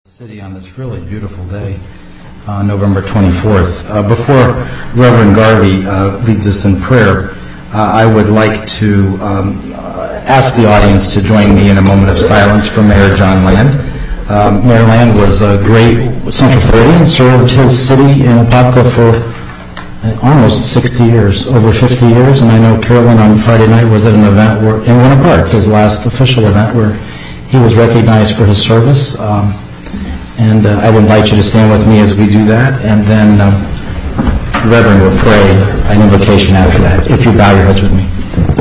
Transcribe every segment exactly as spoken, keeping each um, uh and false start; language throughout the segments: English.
City on this really beautiful day, uh, November twenty-fourth. Uh, before Reverend Garvey uh, leads us in prayer, uh, I would like to um, uh, ask the audience to join me in a moment of silence for Mayor John Land. Um, Mayor Land was a great Central Floridian, served his city in Apopka for uh, almost sixty years, over fifty years, and I know Carolyn on Friday night was at an event where, in Winter Park, his last official event, where he was recognized for his service. Um, And uh, I'd invite you to stand with me as we do that, and then um, the Reverend will pray an invocation after that, if you bow your heads with me.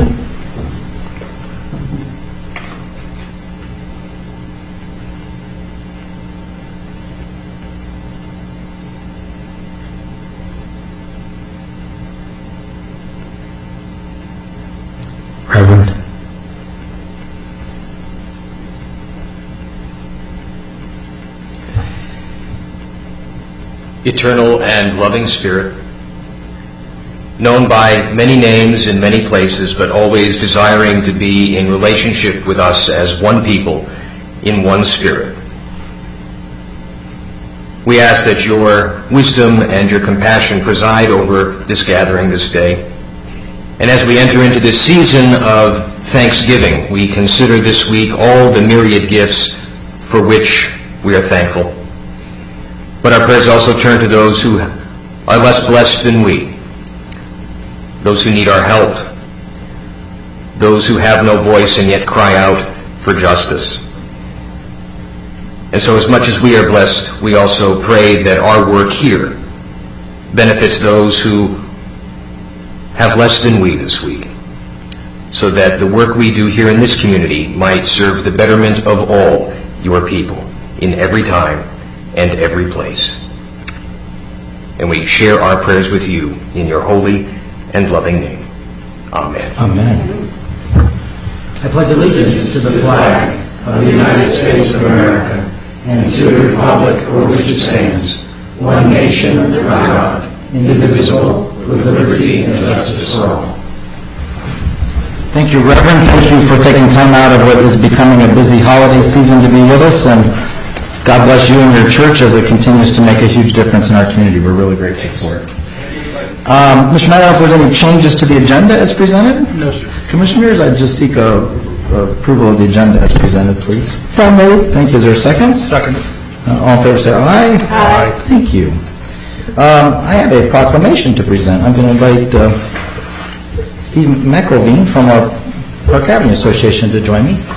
Reverend. Eternal and loving Spirit, known by many names in many places, but always desiring to be in relationship with us as one people in one Spirit. We ask that your wisdom and your compassion preside over this gathering this day. And as we enter into this season of Thanksgiving, we consider this week all the myriad gifts for which we are thankful. But our prayers also turn to those who are less blessed than we, those who need our help, those who have no voice and yet cry out for justice. And so as much as we are blessed, we also pray that our work here benefits those who have less than we this week, so that the work we do here in this community might serve the betterment of all your people in every time and every place. And we share our prayers with you in your holy and loving name. Amen. Amen. I pledge allegiance to the flag of the United States of America and to the republic for which it stands, one nation under God, indivisible, with liberty and justice for all. Thank you, Reverend. Thank you for taking time out of what is becoming a busy holiday season to be with us, and God bless you and your church as it continues to make a huge difference in our community. We're really grateful for it. Um, Mister Knight, if there's any changes to the agenda as presented? No, sir. Commissioners, I just seek a, a approval of the agenda as presented, please. So moved. Thank you. Is there a second? Second. Uh, all in favor say aye. Aye. Thank you. Um, I have a proclamation to present. I'm going to invite uh, Steve McElveen from our Park Avenue Association to join me.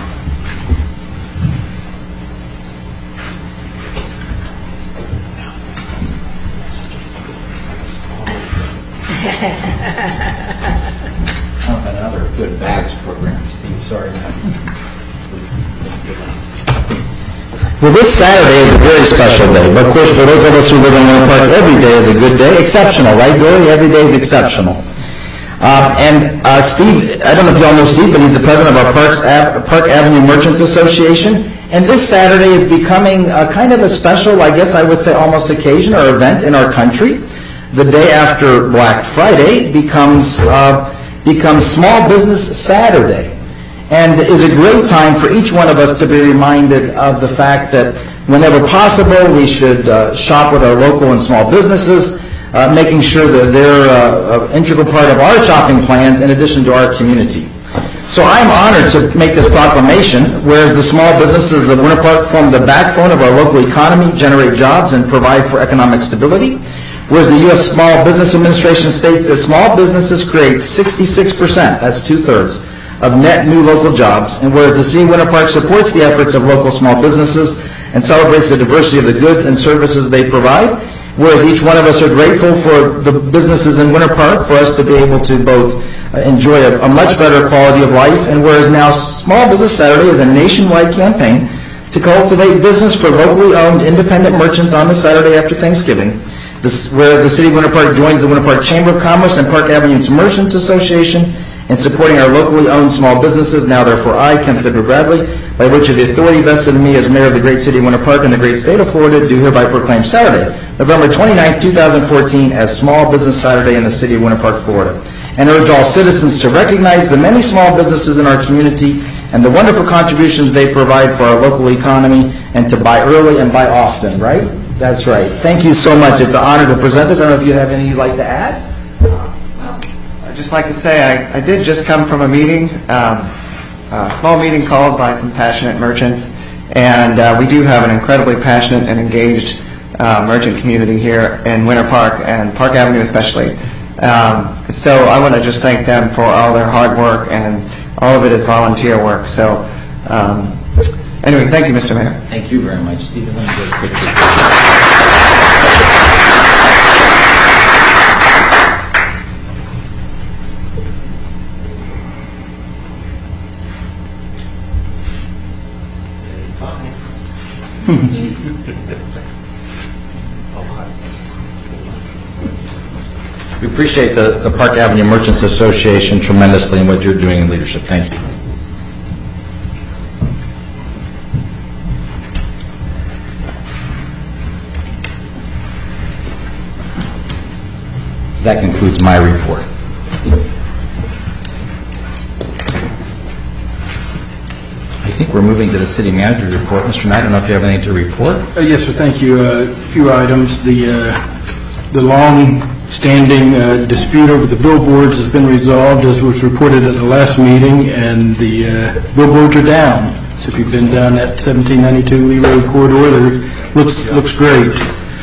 Oh, another good bags program, Steve. Sorry. Well, this Saturday is a very special day. But, of course, for those of us who live in Winter Park, every day is a good day. Exceptional, right, Dory? Every day is exceptional. Uh, and uh, Steve, I don't know if you all know Steve, but he's the president of our Parks Ave- Park Avenue Merchants Association. And this Saturday is becoming a kind of a special, I guess I would say almost occasion or event in our country. The day after Black Friday becomes uh, becomes Small Business Saturday, and is a great time for each one of us to be reminded of the fact that whenever possible we should uh, shop with our local and small businesses, uh, making sure that they're uh, an integral part of our shopping plans in addition to our community. So I'm honored to make this proclamation, whereas the small businesses of Winter Park form the backbone of our local economy, generate jobs, and provide for economic stability. Whereas the U S Small Business Administration states that small businesses create sixty-six percent, that's two-thirds, of net new local jobs, and whereas the City of Winter Park supports the efforts of local small businesses and celebrates the diversity of the goods and services they provide, whereas each one of us are grateful for the businesses in Winter Park for us to be able to both uh, enjoy a, a much better quality of life, and whereas now Small Business Saturday is a nationwide campaign to cultivate business for locally owned independent merchants on the Saturday after Thanksgiving. This, whereas the City of Winter Park joins the Winter Park Chamber of Commerce and Park Avenue's Merchants Association in supporting our locally owned small businesses. Now, therefore, I, Kenneth Edward Bradley, by virtue of the authority vested in me as mayor of the great city of Winter Park and the great state of Florida, do hereby proclaim Saturday, November twenty-ninth, two thousand fourteen, as Small Business Saturday in the city of Winter Park, Florida, and urge all citizens to recognize the many small businesses in our community and the wonderful contributions they provide for our local economy, and to buy early and buy often, right? That's right. Thank you so much. It's an honor to present this. I don't know if you have anything you'd like to add? I'd just like to say I, I did just come from a meeting, um, a small meeting called by some passionate merchants, and uh, we do have an incredibly passionate and engaged uh, merchant community here in Winter Park and Park Avenue especially. Um, so I want to just thank them for all their hard work, and all of it is volunteer work. So um, anyway, thank you, Mister Mayor. Thank you very much, Stephen. Let me get a picture. We appreciate the, the Park Avenue Merchants Association tremendously and what you're doing in leadership. Thank you. That concludes my report. I think we're moving to the city manager's report. Mister Knight, I don't know if you have anything to report. Uh, yes, sir. Thank you. A uh, few items. The uh, the long-standing uh, dispute over the billboards has been resolved, as was reported at the last meeting, and the uh, billboards are down. So if you've been down that seventeen ninety-two Lee Road corridor, it looks looks great.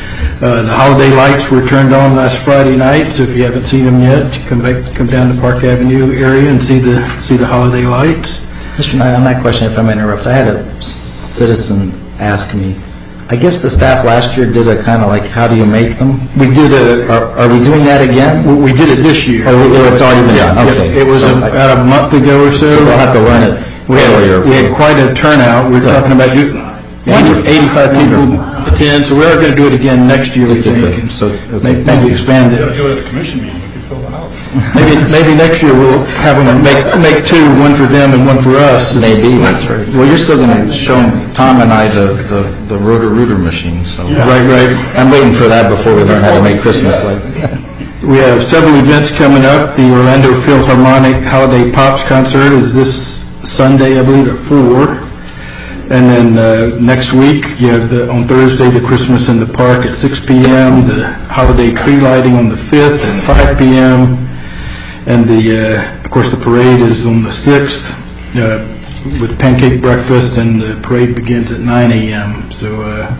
Uh, the holiday lights were turned on last Friday night, so if you haven't seen them yet, come back, come down to Park Avenue area and see the see the holiday lights. Mister Knight, on that question, if I may interrupt, I had a citizen ask me, I guess the staff last year did a kind of like, how do you make them? We did a. Are, are we doing that again? We, we did it this year. Oh, it's already been done. Yeah, Okay. It was So a, I- about a month ago or so. So we'll have to learn it We had, earlier. we had quite a turnout. We were Good. talking about do- Wonderful. eighty-five people attend, so we are going to do it again next year, we Good, good, think. good. So, okay, Maybe thank maybe you. expand it. Go to the commission meeting, we could fill the house. Maybe, maybe next year we'll have them make, make two, one for them and one for us. Maybe, that's right. Well, you're still going to show Tom and I the, the, the rotor-rooter machine, so. Right, right. I'm waiting for that before we learn how to make Christmas lights. We have several events coming up. The Orlando Philharmonic Holiday Pops Concert is this Sunday, I believe, at four. And then uh, next week, you have the, on Thursday, the Christmas in the Park at six p.m., the holiday tree lighting on the fifth at five p.m., and the, uh, of course, the parade is on the sixth uh, with pancake breakfast, and the parade begins at nine a.m. So uh,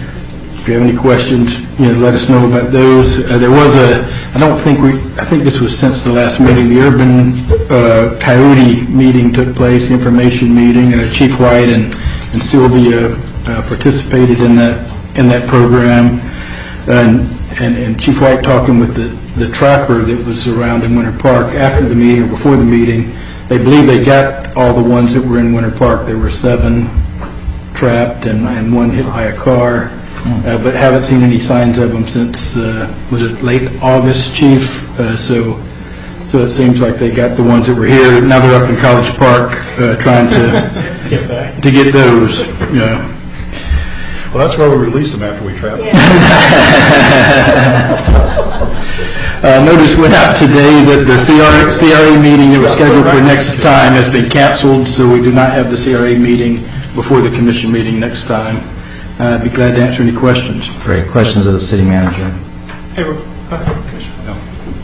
if you have any questions, you know, let us know about those. Uh, there was a, I don't think we, I think this was since the last meeting, the Urban uh, Coyote meeting took place, the information meeting. Uh, Chief White and and Sylvia uh, participated in that in that program, and, and and Chief White talking with the the trapper that was around in Winter Park after the meeting or before the meeting. They believe they got all the ones that were in Winter Park. There were seven trapped and, and one hit by a car, uh, but haven't seen any signs of them since uh, was it late August, Chief? Uh, so. So it seems like they got the ones that were here. Now they're up in College Park uh, trying to Get back. to get those. Yeah. Well, that's why we released them after we traveled. Uh, notice went out today that the C R, C R A meeting that was scheduled for next time has been canceled, so we do not have the C R A meeting before the commission meeting next time. Uh, I'd be glad to answer any questions. Great. Questions of the city manager? Hey, Ro- go ahead, Commissioner. No.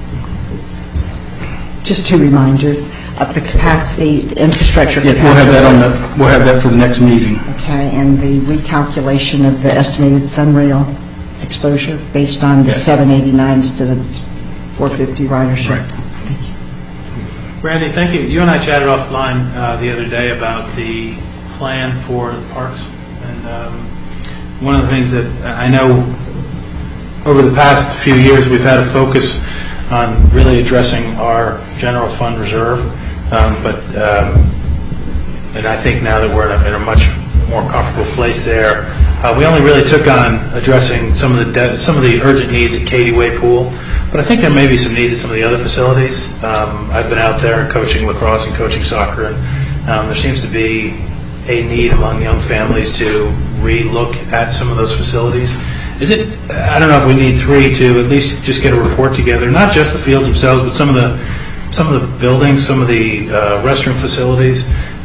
Just two reminders of the capacity, the infrastructure Yeah, capacity. we'll have that on the, we'll have that for the next meeting. Okay, and the recalculation of the estimated sunrail exposure based on the Yes. seven eighty-nine instead of four fifty ridership. Right. Randy, thank you. You and I chatted offline uh, the other day about the plan for the parks. And um, one of the things that I know over the past few years we've had a focus on really addressing our general fund reserve. Um, but um, and I think now that we're in a, in a much more comfortable place there, uh, we only really took on addressing some of the de- some of the urgent needs at Katie Way Pool. But I think there may be some needs at some of the other facilities. Um, I've been out there coaching lacrosse and coaching soccer, and um, there seems to be a need among young families to re-look at some of those facilities. Is it, I don't know if we need three to at least just get a report together, not just the fields themselves, but some of the some of the buildings, some of the uh, restroom facilities.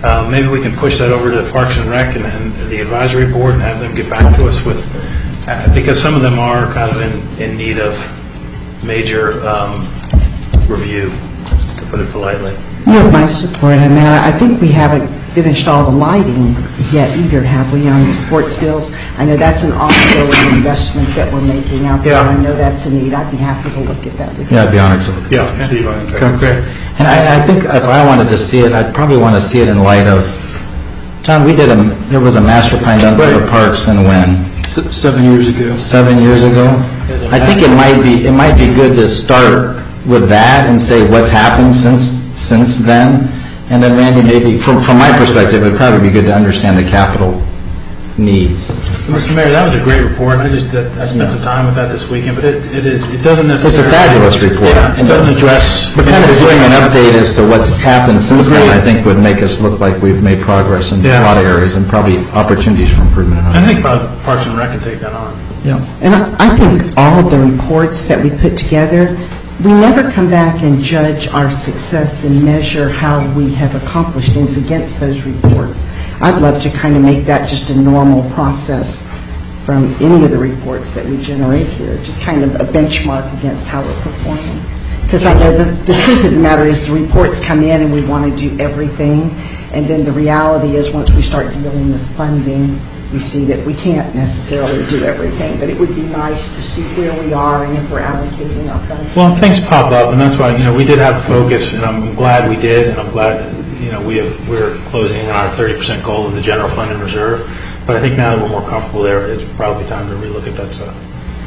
uh, maybe we can push that over to Parks and Rec and, and the advisory board and have them get back to us with, uh, because some of them are kind of in, in need of major um, review, to put it politely. You have my support on that. I think we haven't finished all the lighting yet either, have we, on the sports fields? I know that's an ongoing investment that we're making out there. Yeah. I know that's a need. I'd be happy to look at that with you. Yeah, I'd be honored to look at that. Yeah, Steve, I'm Okay, great. And I, I think if I wanted to see it, I'd probably want to see it in light of, John, we did a, there was a master plan done for the parks and when? S- Seven years ago. Seven years ago? I think it might be, it might be good to start with that and say what's happened since, since then. And then Randy, maybe, from, from my perspective, it would probably be good to understand the capital needs. Mister Mayor, that was a great report. I just, uh, I spent some time with that this weekend, but it, it is, it doesn't It's necessarily... a fabulous report. Yeah, it doesn't address... But kind of doing an update as to what's happened since then, I think would make us look like we've made progress in a Yeah. lot of areas and probably opportunities for improvement in I others. think probably Parks and Rec can take that on. Yeah. And I I think all of the reports that we put together, we never come back and judge our success and measure how we have accomplished things against those reports. I'd love to kind of make that just a normal process from any of the reports that we generate here, just kind of a benchmark against how we're performing. Because I know the, the truth of the matter is the reports come in and we want to do everything, and then the reality is once we start dealing with funding, we see that we can't necessarily do everything, but it would be nice to see where we are and if we're allocating our funds. Well, things pop up, and that's why, you know, we did have a focus, and I'm glad we did, and I'm glad that, you know, we have, we're closing in on our thirty percent goal of the general fund and reserve. But I think now that we're more comfortable there, it's probably time to relook at that stuff.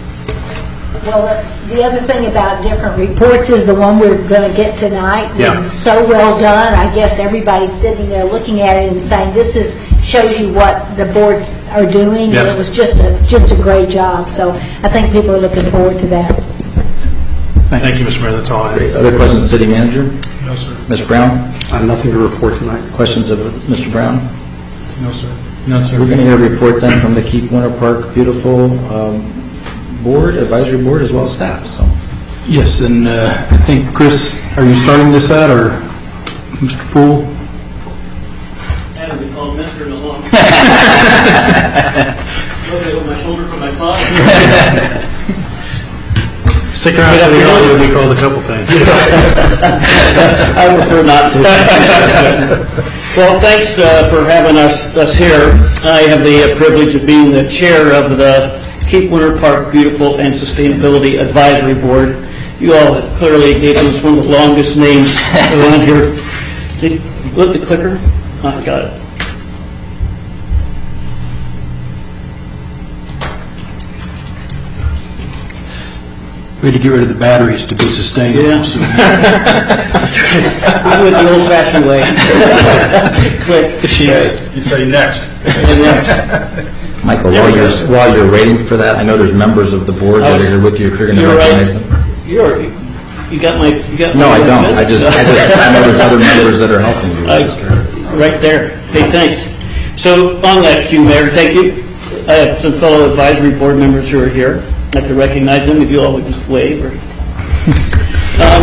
Well, the other thing about different reports is the one we're going to get tonight was Yeah. so well done. I guess everybody's sitting there looking at it and saying, this is shows you what the boards are doing. Yeah. And it was just a just a great job. So I think people are looking forward to that. Thank you, Mister Mayor. That's all I have. Other questions, City Manager? No, sir. Mister Brown? I have nothing to report tonight. Questions of Mister Brown? No, sir. No, sir. We're going to hear a report then from the Keep Winter Park Beautiful um, Board, Advisory Board, as well as staff, so. Yes, and uh, I think, Chris, are you starting this out, or Mister Poole? Haven't been called Mister in a long time. Look over my shoulder from my father. Stick around, City Hall, you'll be called a couple things. I prefer not to. Well, thanks uh, for having us us here. I have the uh, privilege of being the chair of the Keep Winter Park Beautiful and Sustainability Advisory Board. You all have clearly gave us one of the longest names around here. Did you look at the clicker? Oh, I got it. We had to get rid of the batteries to be sustainable. Yeah. so- I went the old-fashioned way. Click. You say next. And next. Michael, There while we you're, go. while you're waiting for that, I know there's members of the board that are here with you, if you're going to You're right. recognize them. You're, you got my, you got my... No, I don't. I just, I just, I know there's other members that are helping you. I- Right there. Hey, thanks. So on that cue, Mayor, thank you. I have some fellow advisory board members who are here. I'd like to recognize them, if you all would just wave. Or, um,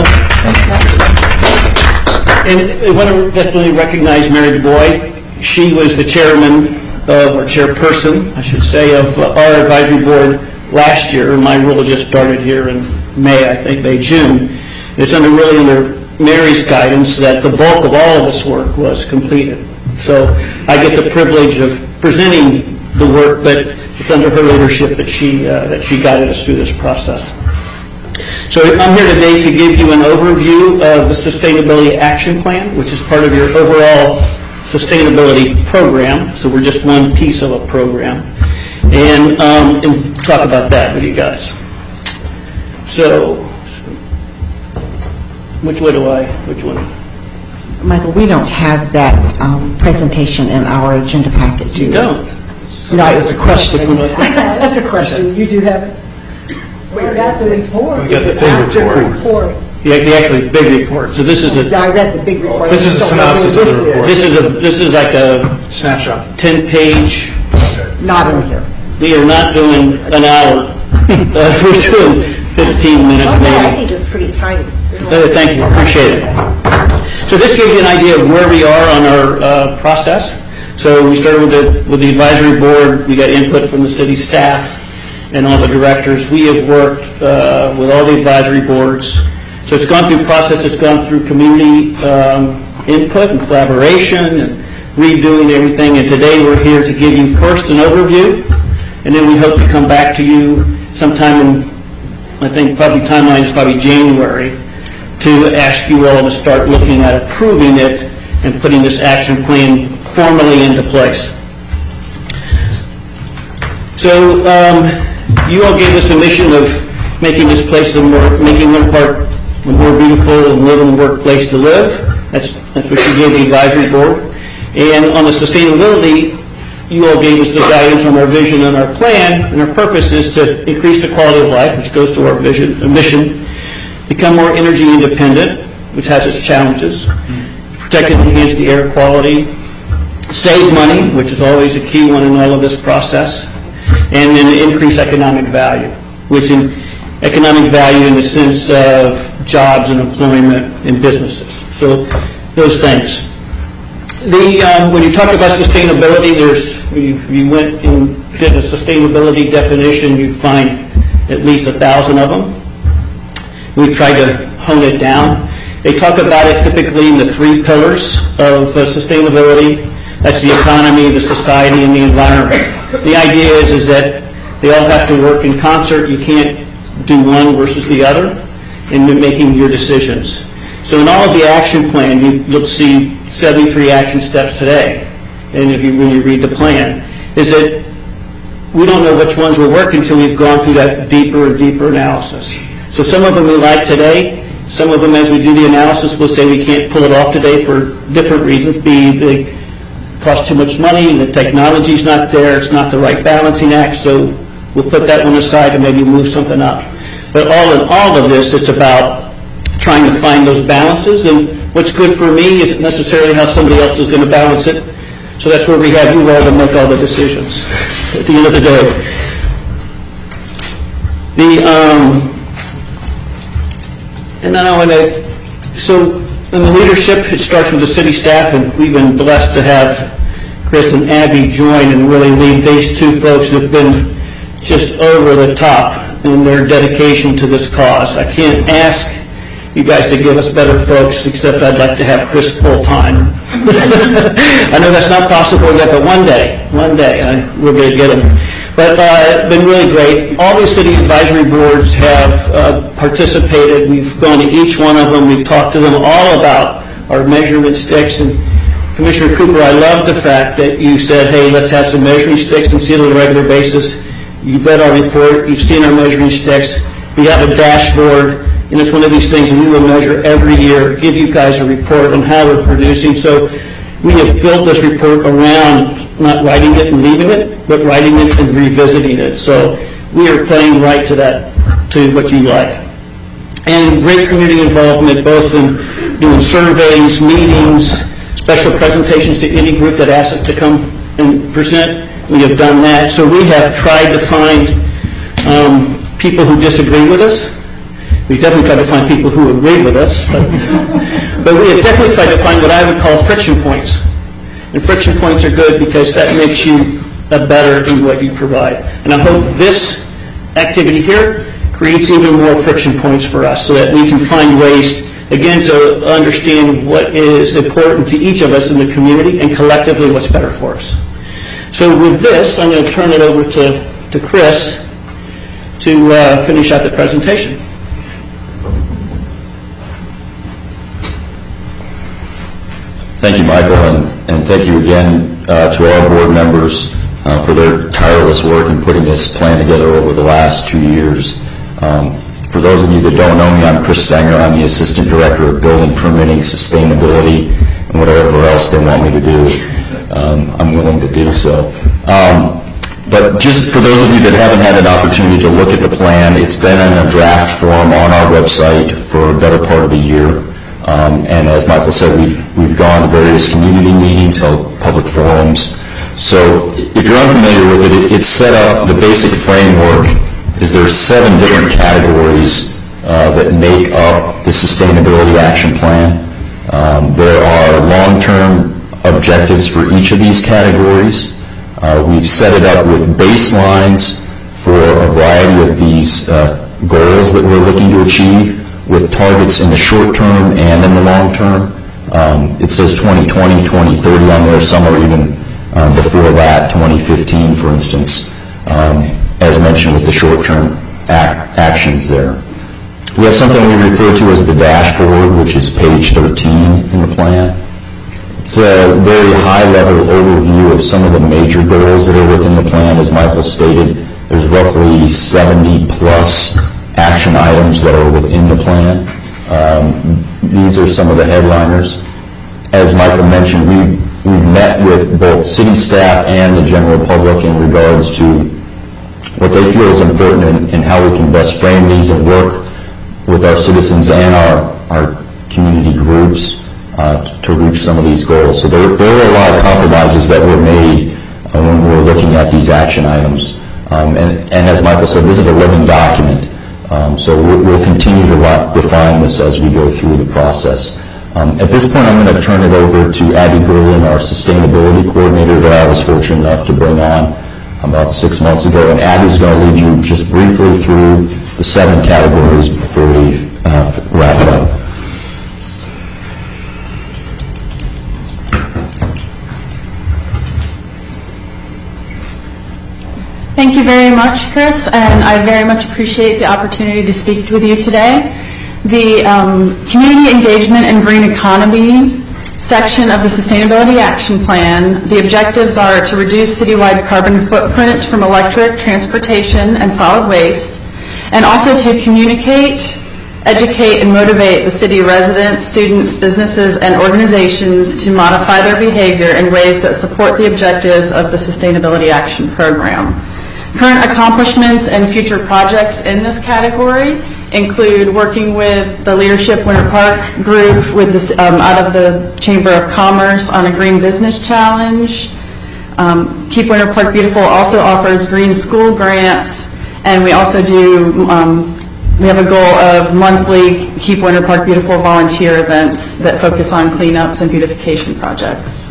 and I want to definitely recognize Mary DuBois. She was the chairman of, or chairperson, I should say, of uh, our advisory board last year. My role just started here in May, I think, May, June. It's under really under Mary's guidance that the bulk of all of this work was completed. So I get the privilege of presenting the work, but it's under her leadership that she uh, that she guided us through this process. So I'm here today to give you an overview of the Sustainability Action Plan, which is part of your overall sustainability program. So we're just one piece of a program, and, um, and talk about that with you guys. So, which way do I? Which one? Michael, we don't have that um, presentation in our agenda packet, do You we? don't. No, it's a question. Which one do I- That's a question. You do have it? We got the report. We got the big report. report. The, the actually big report. So this is a I read the big report. This is a I just don't know who synopsis of the this is. report. this is a this is like a Snapshot. ten-page. Not in here. We are not doing an hour. uh, we're doing fifteen minutes Okay, I maybe. think it's pretty exciting. Uh, thank you, appreciate it. So this gives you an idea of where we are on our uh, process. So we started with the, with the advisory board. We got input from the city staff and all the directors. We have worked uh, with all the advisory boards. So it's gone through process. It's gone through community um, input and collaboration and redoing everything. And today we're here to give you first an overview, and then we hope to come back to you sometime in, I think probably timeline is probably January, to ask you all to start looking at approving it and putting this action plan formally into place. So um, you all gave us a mission of making this place a more, making Winter Park a more beautiful and living work place to live. That's that's what you gave the advisory board. And on the sustainability, you all gave us the guidance on our vision and our plan, and our purpose is to increase the quality of life, which goes to our vision, uh, mission, become more energy independent, which has its challenges, protect and enhance the air quality, save money, which is always a key one in all of this process, and then increase economic value, which in economic value in the sense of jobs and employment in businesses. So those things. The, um, when you talk about sustainability, there's, you, you went and did a sustainability definition, you'd find at least a thousand of them. We've tried to hone it down. They talk about it typically in the three pillars of uh, sustainability. That's the economy, the society, and the environment. The idea is, is that they all have to work in concert. You can't do one versus the other in making your decisions. So in all of the action plan, you, you'll see seventy-three action steps today. And if you, when you read the plan, is that we don't know which ones will work until we've gone through that deeper and deeper analysis. So some of them we like today. Some of them, as we do the analysis, we'll say we can't pull it off today for different reasons. B, they cost too much money, and the technology's not there. It's not the right balancing act. So we'll put that one aside and maybe move something up. But all in all of this, it's about trying to find those balances. And what's good for me isn't necessarily how somebody else is going to balance it. So that's where we have you all to make all the decisions at the end of the day. The um, and then I want to, so in the leadership, it starts with the city staff, and we've been blessed to have Chris and Abby join and really lead. These two folks have been just over the top in their dedication to this cause. I can't ask you guys to give us better folks, except I'd like to have Chris full-time. I know that's not possible yet, but one day, one day, I, we're going to get him. But uh, it's been really great. All these city advisory boards have uh, participated. We've gone to each one of them. We've talked to them all about our measurement sticks. And Commissioner Cooper, I love the fact that you said, hey, let's have some measuring sticks and see it on a regular basis. You've read our report. You've seen our measuring sticks. We have a dashboard. And it's one of these things we will measure every year, give you guys a report on how we're producing. So we have built this report around not writing it and leaving it, but writing it and revisiting it. So we are playing right to that, to what you like. And great community involvement, both in doing surveys, meetings, special presentations to any group that asks us to come and present. We have done that. So we have tried to find um, people who disagree with us. We definitely try to find people who agree with us, but, but we have definitely tried to find what I would call friction points. And friction points are good because that makes you a better in what you provide. And I hope this activity here creates even more friction points for us so that we can find ways, again, to understand what is important to each of us in the community and collectively what's better for us. So with this, I'm going to turn it over to, to Chris to uh, finish out the presentation. Thank you, Michael, and, and thank you again uh, to our board members uh, for their tireless work in putting this plan together over the last two years. Um, for those of you that don't know me, I'm Chris Stenger. I'm the Assistant Director of Building, Permitting, Sustainability, and whatever else they want me to do. Um, I'm willing to do so. Um, but just for those of you that haven't had an opportunity to look at the plan, it's been in a draft form on our website for a better part of a year. Um, and as Michael said, we've, we've gone to various community meetings, held public forums. So if you're unfamiliar with it, it, it's set up, the basic framework is there's seven different categories uh, that make up the Sustainability Action Plan. Um, There are long-term objectives for each of these categories. Uh, We've set it up with baselines for a variety of these uh, goals that we're looking to achieve, with targets in the short term and in the long term. Um, It says twenty twenty, twenty thirty on there. Some are even uh, before that, twenty fifteen, for instance, um, as mentioned with the short-term ac- actions there. We have something we refer to as the dashboard, which is page thirteen in the plan. It's a very high-level overview of some of the major goals that are within the plan. As Michael stated, there's roughly seventy-plus action items that are within the plan. Um, these are some of the headliners. As Michael mentioned, we've, we've met with both city staff and the general public in regards to what they feel is important and, and how we can best frame these and work with our citizens and our, our community groups uh, to, to reach some of these goals. So there, there were a lot of compromises that were made uh, when we were looking at these action items. Um, and, and as Michael said, this is a living document. Um, so we'll, we'll continue to refine this as we go through the process. Um, at this point, I'm going to turn it over to Abby Gerlin, our sustainability coordinator that I was fortunate enough to bring on about six months ago. And Abby's going to lead you just briefly through the seven categories before we uh, wrap it up. Thank you very much, Chris, and I very much appreciate the opportunity to speak with you today. The um, Community Engagement and Green Economy section of the Sustainability Action Plan, the objectives are to reduce citywide carbon footprint from electric, transportation, and solid waste, and also to communicate, educate, and motivate the city residents, students, businesses, and organizations to modify their behavior in ways that support the objectives of the Sustainability Action Program. Current accomplishments and future projects in this category include working with the Leadership Winter Park group with this, um, out of the Chamber of Commerce on a Green Business Challenge. Um, Keep Winter Park Beautiful also offers green school grants, and we also do, um, we have a goal of monthly Keep Winter Park Beautiful volunteer events that focus on cleanups and beautification projects.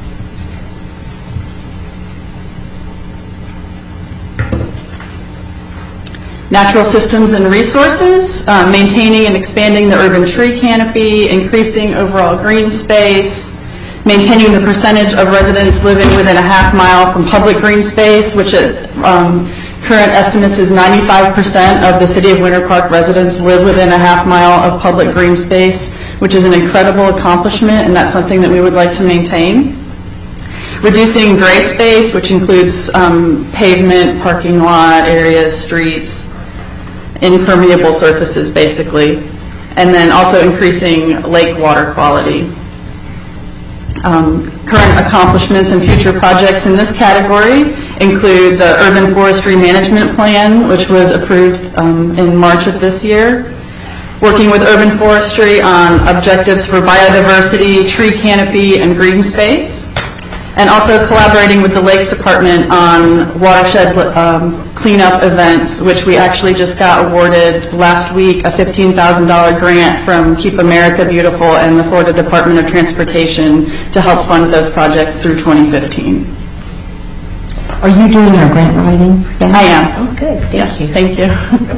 Natural systems and resources, uh, maintaining and expanding the urban tree canopy, increasing overall green space, maintaining the percentage of residents living within a half mile from public green space, which at um, current estimates is ninety-five percent of the City of Winter Park residents live within a half mile of public green space, which is an incredible accomplishment, and that's something that we would like to maintain. Reducing gray space, which includes um, pavement, parking lot areas, streets, impermeable surfaces, basically, and then also increasing lake water quality. Um, current accomplishments and future projects in this category include the Urban Forestry Management Plan, which was approved um, in March of this year, working with urban forestry on objectives for biodiversity, tree canopy, and green space, and also collaborating with the Lakes Department on watershed um, cleanup events, which we actually just got awarded last week a fifteen thousand dollars grant from Keep America Beautiful and the Florida Department of Transportation to help fund those projects through twenty fifteen. Are you doing our grant writing for that? I am. Oh, good. Thank yes, you. Thank you.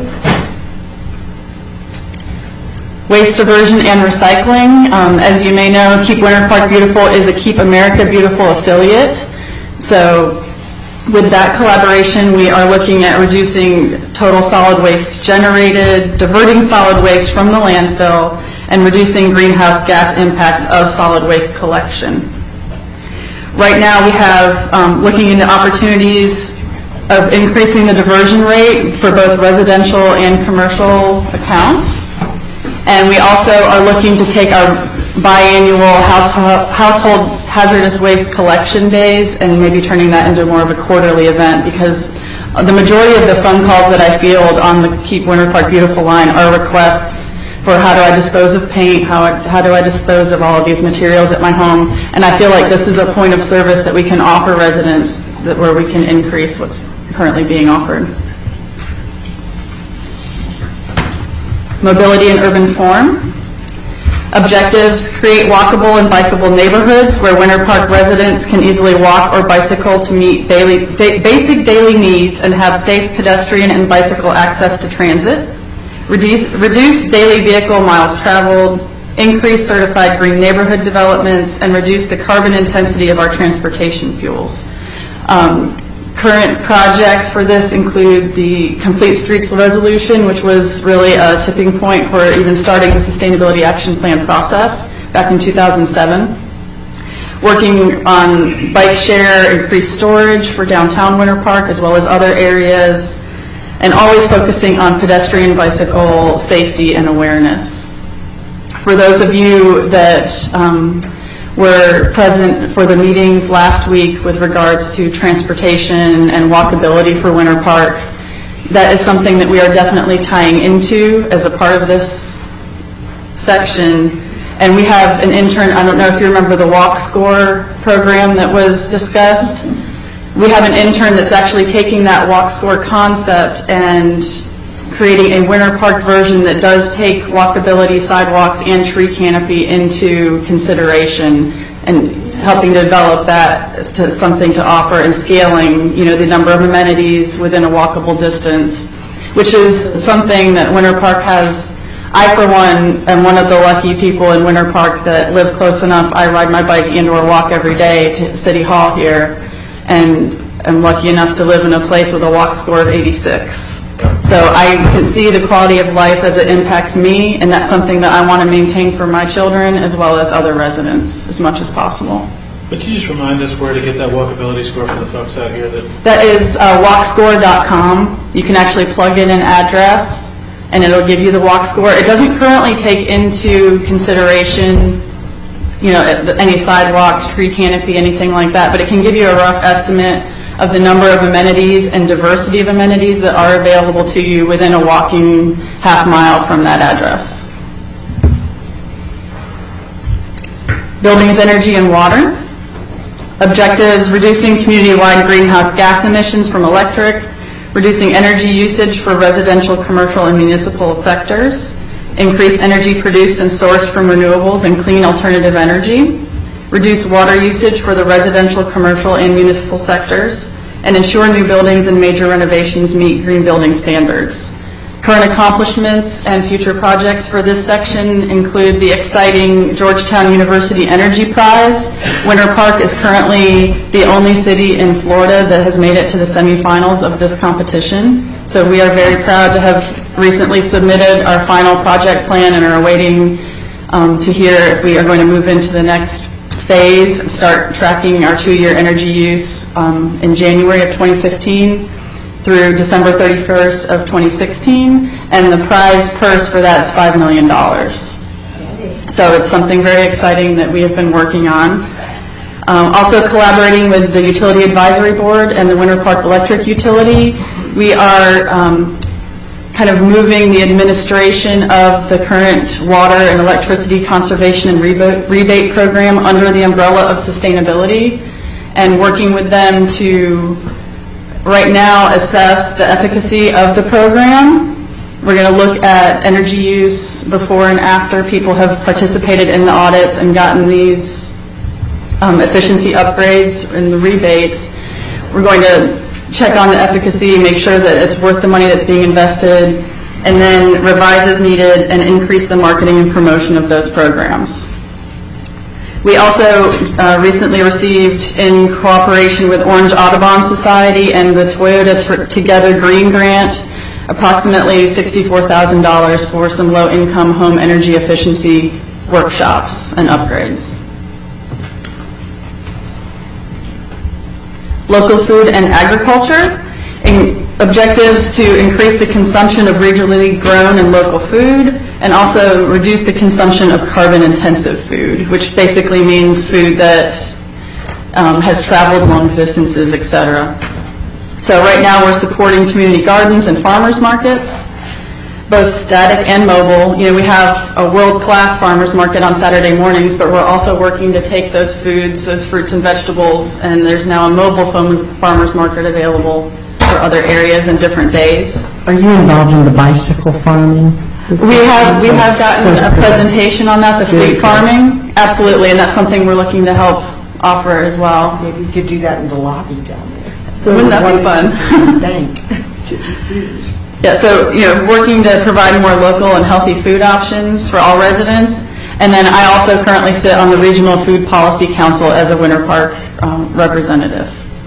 Waste diversion and recycling. Um, as you may know, Keep Winter Park Beautiful is a Keep America Beautiful affiliate. So with that collaboration, we are looking at reducing total solid waste generated, diverting solid waste from the landfill, and reducing greenhouse gas impacts of solid waste collection. Right now we have, um, looking into opportunities of increasing the diversion rate for both residential and commercial accounts. And we also are looking to take our biannual household, household hazardous waste collection days and maybe turning that into more of a quarterly event, because the majority of the phone calls that I field on the Keep Winter Park Beautiful line are requests for how do I dispose of paint, how, I, how do I dispose of all of these materials at my home. And I feel like this is a point of service that we can offer residents that where we can increase what's currently being offered. Mobility and urban form. Objectives: create walkable and bikeable neighborhoods where Winter Park residents can easily walk or bicycle to meet daily, da- basic daily needs and have safe pedestrian and bicycle access to transit. Reduce, reduce daily vehicle miles traveled, increase certified green neighborhood developments, and reduce the carbon intensity of our transportation fuels. Um, Current projects for this include the Complete Streets Resolution, which was really a tipping point for even starting the Sustainability Action Plan process back in two thousand seven. Working on bike share, increased storage for downtown Winter Park, as well as other areas, and always focusing on pedestrian bicycle safety and awareness. For those of you that um, were present for the meetings last week with regards to transportation and walkability for Winter Park, that is something that we are definitely tying into as a part of this section. And we have an intern, I don't know if you remember the Walk Score program that was discussed. We have an intern that's actually taking that Walk Score concept and creating a Winter Park version that does take walkability, sidewalks, and tree canopy into consideration, and helping to develop that to something to offer and scaling, you know, the number of amenities within a walkable distance, which is something that Winter Park has. I, for one, am one of the lucky people in Winter Park that live close enough. I ride my bike and or walk every day to City Hall here, and I'm lucky enough to live in a place with a walk score of eighty-six. So I can see the quality of life as it impacts me, and that's something that I want to maintain for my children as well as other residents as much as possible. But you just remind us where to get that walkability score for the folks out here that... That is uh, walk score dot com. You can actually plug in an address, and it'll give you the walk score. It doesn't currently take into consideration, you know, any sidewalks, tree canopy, anything like that, but it can give you a rough estimate of the number of amenities and diversity of amenities that are available to you within a walking half mile from that address. Buildings, energy, and water. Objectives: reducing community-wide greenhouse gas emissions from electric, reducing energy usage for residential, commercial, and municipal sectors, increase energy produced and sourced from renewables and clean alternative energy, reduce water usage for the residential, commercial, and municipal sectors, and ensure new buildings and major renovations meet green building standards. Current accomplishments and future projects for this section include the exciting Georgetown University Energy Prize. Winter Park is currently the only city in Florida that has made it to the semifinals of this competition. So we are very proud to have recently submitted our final project plan and are awaiting um, to hear if we are going to move into the next phase and start tracking our two-year energy use um, in January of twenty fifteen through December thirty-first of twenty sixteen, and the prize purse for that is five million dollars. So it's something very exciting that we have been working on. Um, also collaborating with the Utility Advisory Board and the Winter Park Electric Utility, we are um, kind of moving the administration of the current water and electricity conservation and rebate, rebate program under the umbrella of sustainability, and working with them to right now assess the efficacy of the program. We're going to look at energy use before and after people have participated in the audits and gotten these um, efficiency upgrades and the rebates. We're going to check on the efficacy, make sure that it's worth the money that's being invested, and then revise as needed and increase the marketing and promotion of those programs. We also uh, recently received, in cooperation with Orange Audubon Society and the Toyota Together Green Grant, approximately sixty-four thousand dollars for some low-income home energy efficiency workshops and upgrades. Local food and agriculture. In objectives to increase the consumption of regionally grown and local food, and also reduce the consumption of carbon-intensive food, which basically means food that um, has traveled long distances, et cetera. So right now we're supporting community gardens and farmers markets, both static and mobile. You know, we have a world-class farmers market on Saturday mornings, but we're also working to take those foods, those fruits and vegetables, and there's now a mobile farmers market available for other areas and different days. Are you involved in the bicycle farming? We have, we have gotten a presentation on that, the fleet farming, absolutely, and that's something we're looking to help offer as well. Maybe we could do that in the lobby down there. Wouldn't that be fun? Bank. Get your food. Yeah, so, you know, working to provide more local and healthy food options for all residents. And then I also currently sit on the Regional Food Policy Council as a Winter Park um, representative.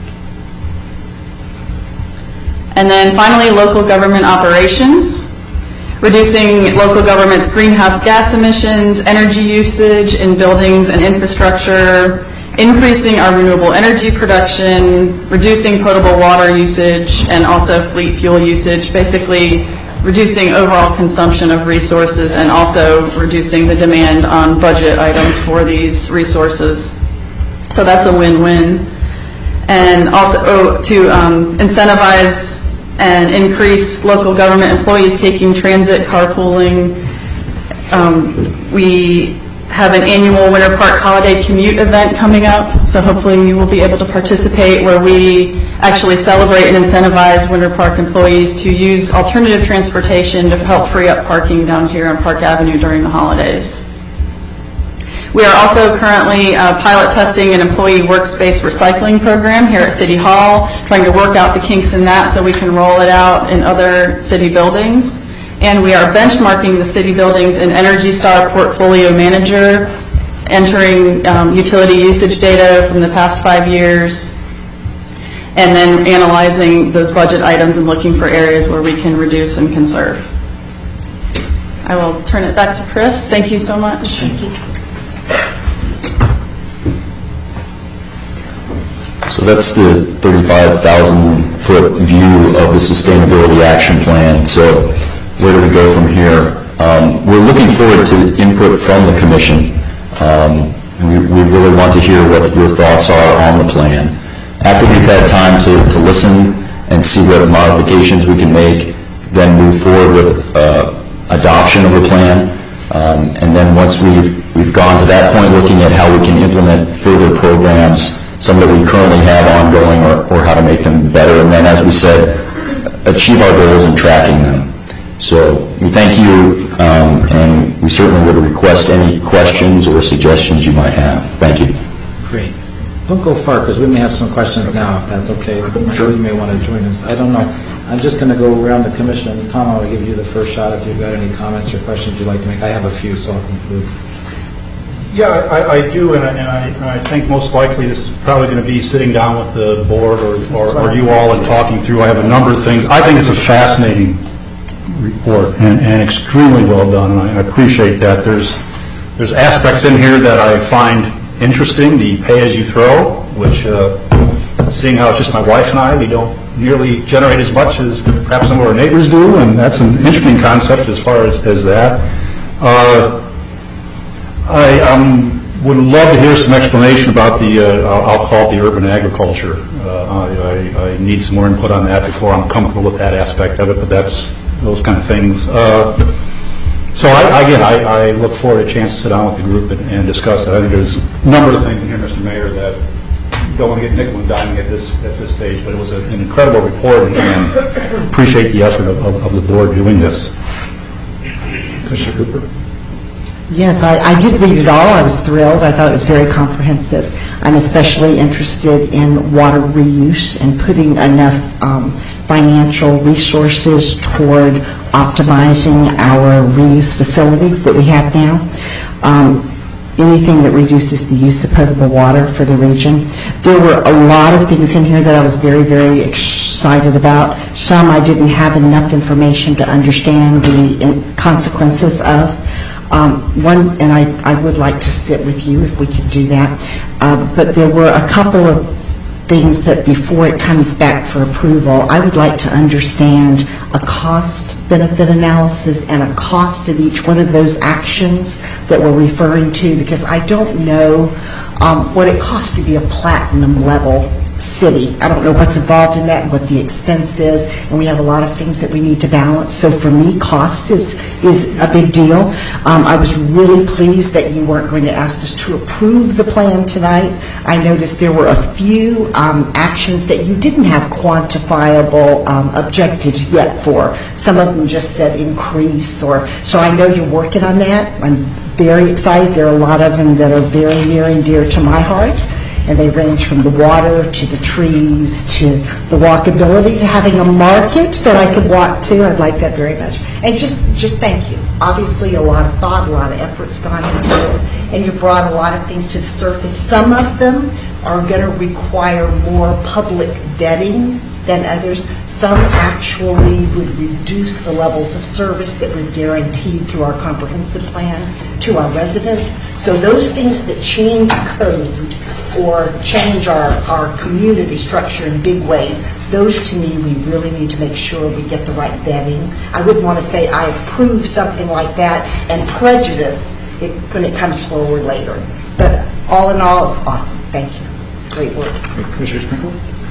And then finally, local government operations. Reducing local government's greenhouse gas emissions, energy usage in buildings and infrastructure, increasing our renewable energy production, reducing potable water usage, and also fleet fuel usage, basically reducing overall consumption of resources and also reducing the demand on budget items for these resources. So that's a win-win. And also oh, to um, incentivize and increase local government employees taking transit, carpooling. Um, we have an annual Winter Park Holiday Commute event coming up, so hopefully you will be able to participate, where we actually celebrate and incentivize Winter Park employees to use alternative transportation to help free up parking down here on Park Avenue during the holidays. We are also currently uh, pilot testing an employee workspace recycling program here at City Hall, trying to work out the kinks in that so we can roll it out in other city buildings. And we are benchmarking the city buildings in Energy Star Portfolio Manager, entering um, utility usage data from the past five years, and then analyzing those budget items and looking for areas where we can reduce and conserve. I will turn it back to Chris. Thank you so much. Thank you. So that's the thirty-five thousand foot view of the Sustainability Action Plan. So where do we go from here? Um, we're looking forward to input from the Commission. Um, and we, we really want to hear what your thoughts are on the plan. After we've had time to, to listen and see what modifications we can make, then move forward with uh, adoption of the plan. Um, and then once we've, we've gone to that point, looking at how we can implement further programs, some that we currently have ongoing, or, or how to make them better. And then, as we said, achieve our goals in tracking them. So we thank you, um, and we certainly would request any questions or suggestions you might have. Thank you. Great. Don't go far, because we may have some questions now, if that's okay. Sure. You may want to join us. I don't know. I'm just going to go around the Commission. Tom, I'll give you the first shot if you've got any comments or questions you'd like to make. I have a few, so I'll conclude. Yeah, I, I do, and I, and, I, and I think most likely this is probably going to be sitting down with the board or, or, or you all and talking through. I have a number of things. I think it's a fascinating report and, and extremely well done, and I appreciate that. There's there's aspects in here that I find interesting. The pay-as-you-throw, which uh, seeing how it's just my wife and I, we don't nearly generate as much as perhaps some of our neighbors do, and that's an interesting concept as far as, as that. Uh, I um, would love to hear some explanation about the, uh, I'll, I'll call it the urban agriculture. Uh, I, I, I need some more input on that before I'm comfortable with that aspect of it, but that's those kind of things. Uh, so I, again, I, I look forward to a chance to sit down with the group and, and discuss that. I think there's a number of things in here, Mister Mayor, that you don't want to get nickel and diming at this at this stage, but it was a, an incredible report, and, and appreciate the effort of, of, of the board doing this. Commissioner Cooper? Yes, I, I did read it all. I was thrilled. I thought it was very comprehensive. I'm especially interested in water reuse and putting enough um, financial resources toward optimizing our reuse facility that we have now. Um, anything that reduces the use of potable water for the region. There were a lot of things in here that I was very, very excited about. Some I didn't have enough information to understand the consequences of. Um, one, and I, I would like to sit with you if we could do that, uh, but there were a couple of things that before it comes back for approval, I would like to understand a cost-benefit analysis and a cost of each one of those actions that we're referring to, because I don't know um, what it costs to be a platinum level city. I don't know what's involved in that and what the expense is, and we have a lot of things that we need to balance. So for me, cost is is a big deal. Um, I was really pleased that you weren't going to ask us to approve the plan tonight. I noticed there were a few um, actions that you didn't have quantifiable um, objectives yet for. Some of them just said increase, or so I know you're working on that. I'm very excited. There are a lot of them that are very near and dear to my heart. And they range from the water to the trees to the walkability to having a market that I could walk to. I'd like that very much. And just, just thank you. Obviously, a lot of thought, a lot of effort's gone into this, and you've brought a lot of things to the surface. Some of them are going to require more public vetting than others. Some actually would reduce the levels of service that we're guaranteed through our comprehensive plan to our residents. So those things that change code or change our, our community structure in big ways, those to me we really need to make sure we get the right vetting. I wouldn't want to say I approve something like that and prejudice it when it comes forward later. But all in all, it's awesome. Thank you. Great work. Commissioner Sprinkle?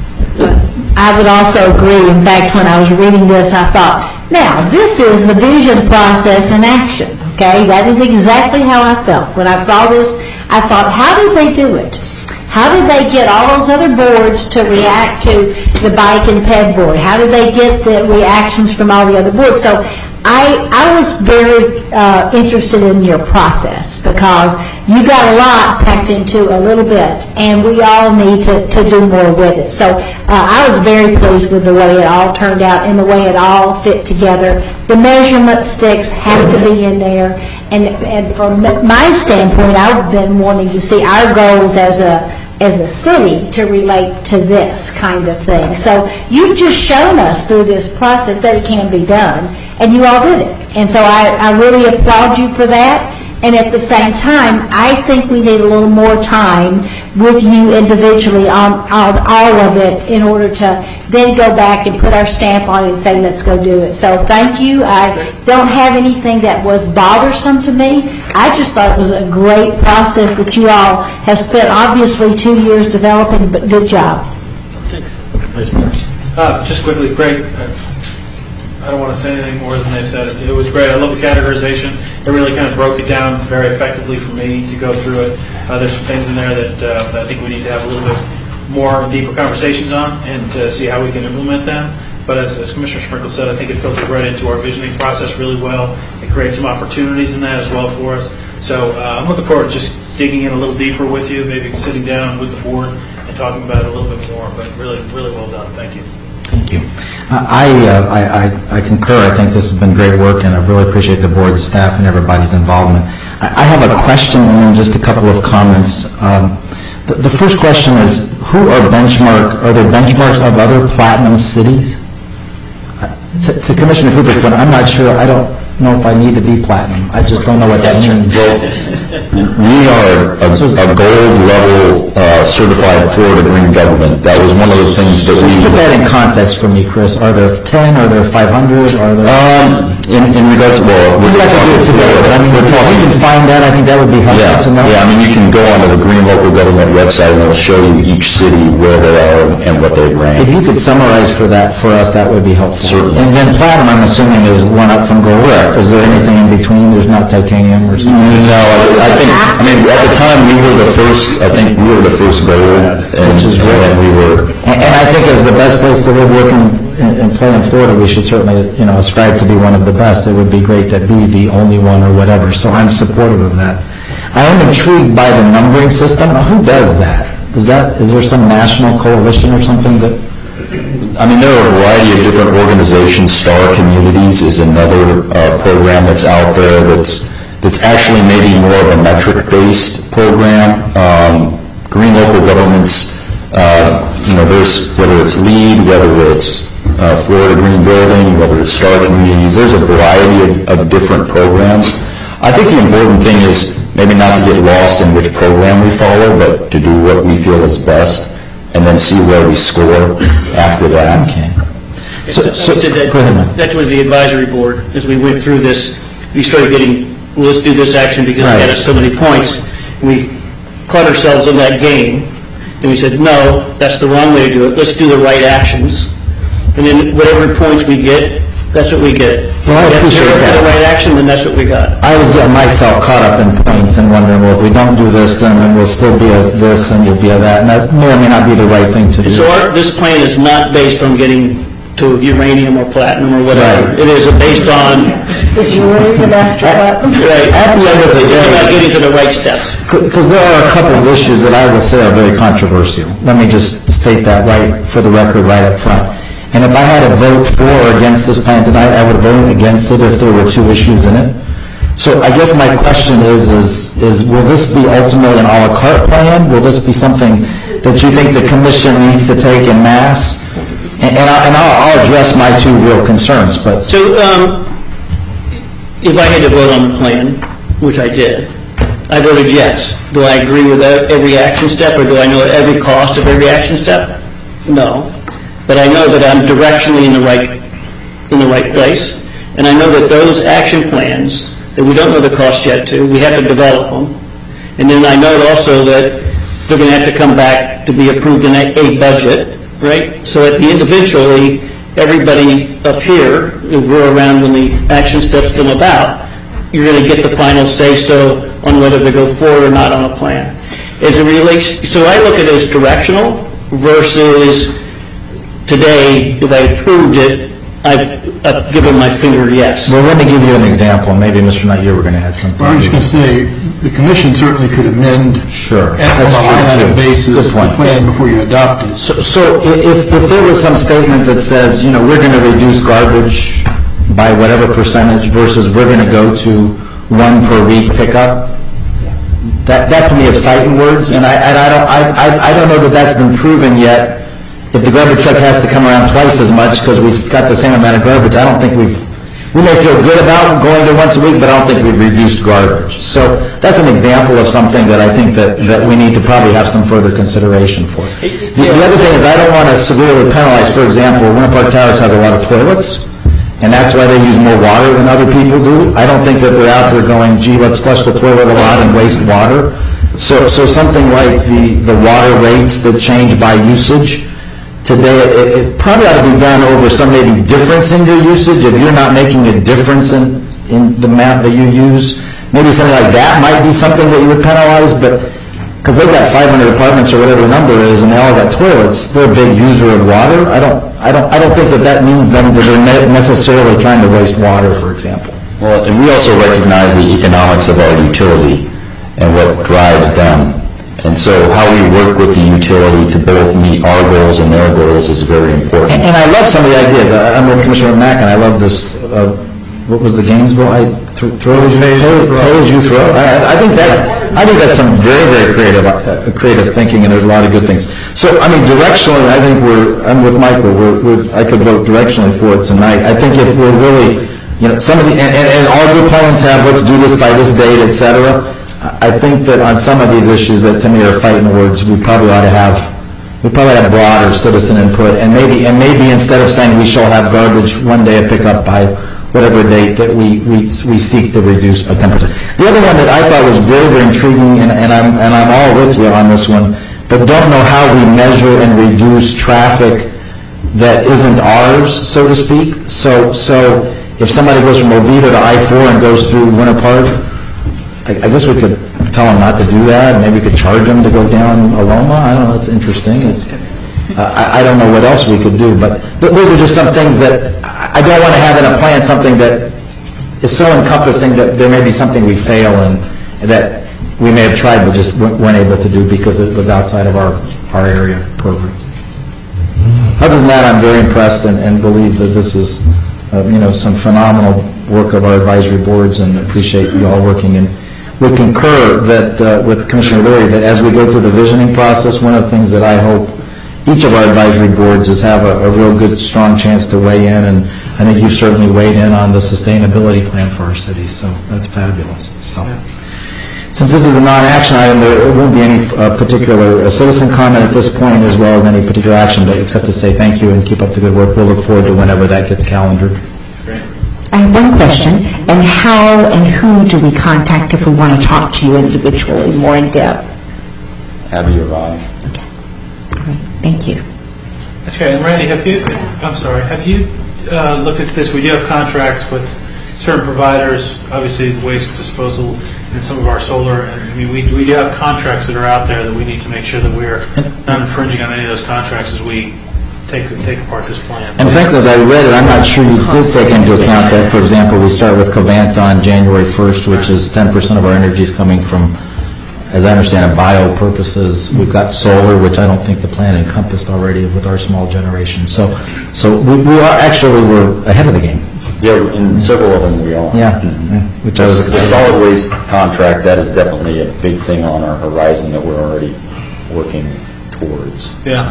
I would also agree. In fact, when I was reading this, I thought, now, this is the vision process in action, okay? That is exactly how I felt. When I saw this, I thought, how did they do it? How did they get all those other boards to react to the bike and ped board? How did they get the reactions from all the other boards? So I, I was very uh, interested in your process because you got a lot packed into a little bit, and we all need to, to do more with it. So uh, I was very pleased with the way it all turned out and the way it all fit together. The measurement sticks have to be in there. And, and from my standpoint, I've been wanting to see our goals as a as a city to relate to this kind of thing. So you've just shown us through this process that it can be done, and you all did it. And so I, I really applaud you for that. And at the same time, I think we need a little more time with you individually on, on all of it in order to then go back and put our stamp on it and say, let's go do it. So thank you. I don't have anything that was bothersome to me. I just thought it was a great process that you all have spent obviously two years developing, but good job. Uh, just quickly, great. I don't want to say anything more than they said. It was great. I love the categorization. It really kind of broke it down very effectively for me to go through it. Uh, there's some things in there that, uh, that I think we need to have a little bit more and deeper conversations on and to see how we can implement them. But as, as Commissioner Sprinkle said, I think it filters right into our visioning process really well. It creates some opportunities in that as well for us. So uh, I'm looking forward to just digging in a little deeper with you, maybe sitting down with the board and talking about it a little bit more. But really, really well done. Thank you. Thank you. I, uh, I, I, I concur. I think this has been great work, and I really appreciate the board, the staff, and everybody's involvement. I, I have a question and then just a couple of comments. Um, the, the first question is, who are benchmark? Are there benchmarks of other platinum cities? Uh, to, to Commissioner Cooper's point, I'm not sure. I don't know if I need to be platinum. I just don't know what that means. We are a, a gold level uh, certified Florida Green Government. That was one of the things that we... Put that in context for me, Chris. Are there ten? Are there five hundred? Are there... Um, in, in regards to... Well, we're We'd like to do it today, but I mean, if we can find that, I think that would be helpful yeah, to know. Yeah, I mean, you can go onto the Green Local Government website and it'll show you each city where they are and what they rank. If you could summarize for that for us, that would be helpful. Certainly. And then platinum, I'm assuming, is one up from gold. Correct. Is there anything in between? There's not titanium or something? No, I, I think, I mean, at the time, we were the first, I think we were the first gold, and, Which is great. and we were... And, and I think as the best place to live, working, and, and play in Florida, we should certainly, you know, aspire to be one of the best. It would be great to be the only one or whatever, so I'm supportive of that. I am intrigued by the numbering system. Now, who does that? Is that, is there some national coalition or something that... I mean, there are a variety of different organizations. Star Communities is another uh, program that's out there that's that's actually maybe more of a metric-based program. Um, green local governments, uh, you know, there's, whether it's LEAD, whether it's uh, Florida Green Building, whether it's Star Communities, there's a variety of, of different programs. I think the important thing is maybe not to get lost in which program we follow, but to do what we feel is best, and then see where we score after that. Okay. So, so that, go ahead, that was the advisory board. As we went through this, we started getting, well, let's do this action because right. it got us so many points. We caught ourselves in that game, And we said, no, that's the wrong way to do it. Let's do the right actions. And then whatever points we get, that's what we get. Well, I If we get appreciate zero for that. the right action, then that's what we got. I was getting myself caught up in points and wondering, well, if we don't do this, then we'll still be as this and we'll be a that, and that may or may not be the right thing to do. So our, this plan is not based on getting to uranium or platinum or whatever. Right. It is based on, Is uranium after what? right, At the end of the it's day- about getting to the right steps. Because there are a couple of issues that I would say are very controversial. Let me just state that right, for the record, right up front. And if I had to vote for or against this plan tonight, I would vote against it if there were two issues in it. So I guess my question is, is, is will this be ultimately an à la carte plan? Will this be something that you think the commission needs to take en masse? And, and I- and I'll, I'll address my two real concerns, but So, um, if I had to vote on the plan, which I did, I voted yes. Do I agree with every action step, or do I know every cost of every action step? No. But I know that I'm directionally in the right, in the right place, and I know that those action plans, that we don't know the cost yet to, we have to develop them. And then I know also that they're going to have to come back to be approved in a, a budget, right? So at the individually, everybody up here, if we're around when the action steps come about, you're going to get the final say-so on whether to go forward or not on a plan. As it relates, so I look at it as directional versus today, if I approved it, I've, I've given my finger yes. well, let me give you an example. Maybe Mister Knight, you were going to add something. Well, I was just going to say, the commission certainly could amend Sure. on That's a true, line item too. basis Good the point. plan before you adopt it. So, so i- if, if there was some statement that says, you know, we're going to reduce garbage by whatever percentage versus we're going to go to one per week pickup, that, that to me is fighting words, and I, and I don't, I, I I don't know that that's been proven yet. If the garbage truck has to come around twice as much because we've got the same amount of garbage, I don't think we've, we may feel good about going to once a week, but I don't think we've reduced garbage. So that's an example of something that I think that, that we need to probably have some further consideration for. The, the other thing is I don't want to severely penalize, for example, Winter Park Towers has a lot of toilets, and that's why they use more water than other people do. I don't think that they're out there going, gee, let's flush the toilet a lot and waste water. So, so something like the, the water rates that change by usage, today, it, it probably ought to be done over some maybe difference in your usage. If you're not making a difference in, in the amount that you use, maybe something like that might be something that you would penalize, but, because they've got five hundred apartments or whatever the number is, and they all got toilets, they're a big user of water. I don't, I don't, I don't think that that means them that they're ne- necessarily trying to waste water, for example. Well, and we also recognize the economics of our utility and what drives them. And so how we work with the utility to both meet our goals and their goals is very important. And, and I love some of the ideas. I- I'm with Commissioner Mack, and I love this, uh, what was the Gainesville, I, th- throw as you, throw throw as you throw. I, I think that's, I think that's some very, very creative, uh, creative thinking, and there's a lot of good things. So, I mean, directionally, I think we're, I'm with Michael, we're, we're, I could vote directionally for it tonight. I think if we're really, you know, some of the, and, and, and all good plans have, let's do this by this date, et cetera. I think that on some of these issues that to me are fighting words, we probably ought to have, we probably have broader citizen input, and maybe, and maybe instead of saying we shall have garbage one day a pickup by whatever date, that we, we, we seek to reduce by ten percent. The other one that I thought was very, very intriguing, and, and I'm, and I'm all with you on this one, but don't know how we measure and reduce traffic that isn't ours, so to speak. So, so if somebody goes from Oviedo to I four and goes through Winter Park, I I guess we could tell them not to do that, and maybe we could charge them to go down Aloma. I don't know, it's interesting. It's, uh, I I don't know what else we could do, but th- those are just some things that I I don't want to have in a plan, something that is so encompassing that there may be something we fail in, that we may have tried but just weren't weren't able to do because it was outside of our, our area program. Other than that, I'm very impressed and, and believe that this is, uh, you know, some phenomenal work of our advisory boards, and appreciate you all working. And would concur that, uh, with Commissioner Lurie, that as we go through the visioning process, one of the things that I hope each of our advisory boards is have a, a real good, strong chance to weigh in, and I think you've certainly weighed in on the sustainability plan for our city, so that's fabulous. So, since this is a non-action item, there won't be any uh, particular uh, citizen comment at this point, as well as any particular action, but except to say thank you and keep up the good work. We'll look forward to whenever that gets calendared. I have one question, and how and who do we contact if we want to talk to you individually, more in depth? Abby or Ron? Thank you. That's great. And Randy, have you, I'm sorry, have you uh, looked at this? We do have contracts with certain providers, obviously waste disposal and some of our solar. And, I mean, we, we do have contracts that are out there that we need to make sure that we're not infringing on any of those contracts as we take take apart this plan. And frankly, as I read it, I'm not sure you did take into account that, for example, we start with Covanta on January first, which is ten percent of our energy is coming from, as I understand it, bio purposes. We've got solar, which I don't think the plan encompassed already with our small generation. So so we, we are actually, we're ahead of the game. Yeah, in several of them we are. Yeah. Which I was The excited. solid waste contract, that is definitely a big thing on our horizon that we're already working towards. Yeah.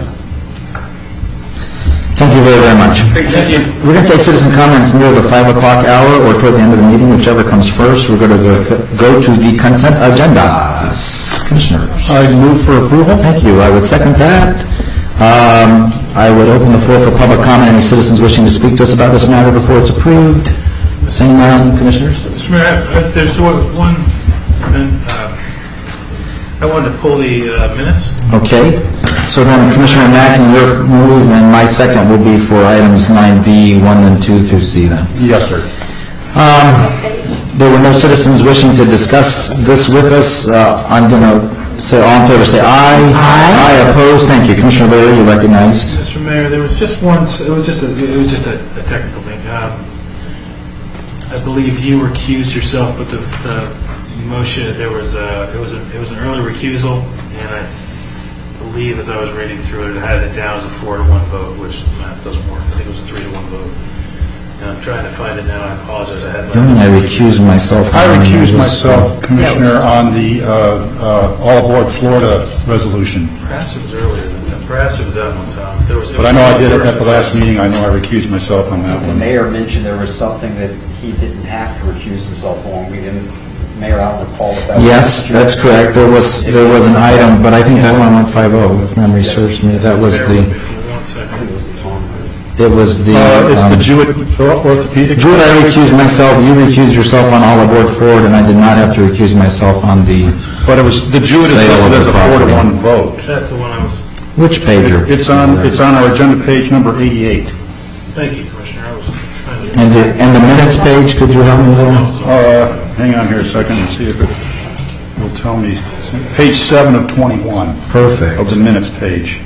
Thank you very, very much. Thank you. We're going to take citizen comments near the five o'clock hour or toward the end of the meeting, whichever comes first. We're going to go, go to the consent agenda. Commissioners. I move for approval. Thank you. I would second that. Um, I would open the floor for public comment. Any citizens wishing to speak to us about this matter before it's approved? Seeing none, Commissioners? Mister Mayor, I- I- there's one, one, and, uh, I wanted to pull the uh, minutes. Okay. So then, Commissioner Mackin, your move and my second will be for items nine B, one and two through C then. Yes, sir. Um, There were no citizens wishing to discuss this with us. Uh, I'm going to say, all in favor, say aye. Aye. Aye, opposed. Thank you. Commissioner Leary, you're recognized. Mister Mayor, there was just one, it was just a, it was just a a technical thing. Um, I believe you recused yourself, but the, the motion, there was a, it was a, it was an early recusal, and I believe as I was reading through it, it had it down as a four to one vote, which the math doesn't work. I think it was a three to one vote. And I'm trying to find it now. I apologize. I had my... You mean I recused myself? I on recuse this? myself, Commissioner, on the uh, uh, All Aboard Florida resolution. Perhaps it was earlier than that. Perhaps it was that one time. There was, But I know I did it at the last meeting. I know I recused myself on that The one. mayor mentioned there was something that he didn't have to recuse himself on. We didn't, Mayor, I don't recall if that was... Yes, that's correct. There was, there was an item, but I think that one went five oh, if memory serves me. That was the, one second. it was the... Uh, It's the um, Jewett Orthopedic. Jewett, I recused myself, you recused yourself on All Aboard Ford, and I did not have to recuse myself on the... But it was, the Jewett is Sale of listed as the a four to property. one vote. That's the one I was... Which pager? It's on, it's on our agenda page number eighty-eight. Thank you, Commissioner. I was trying to... And the, and the minutes page, could you help me there? Uh, Hang on here a second and see if it will tell me. Page seven of twenty-one Perfect. of the minutes page.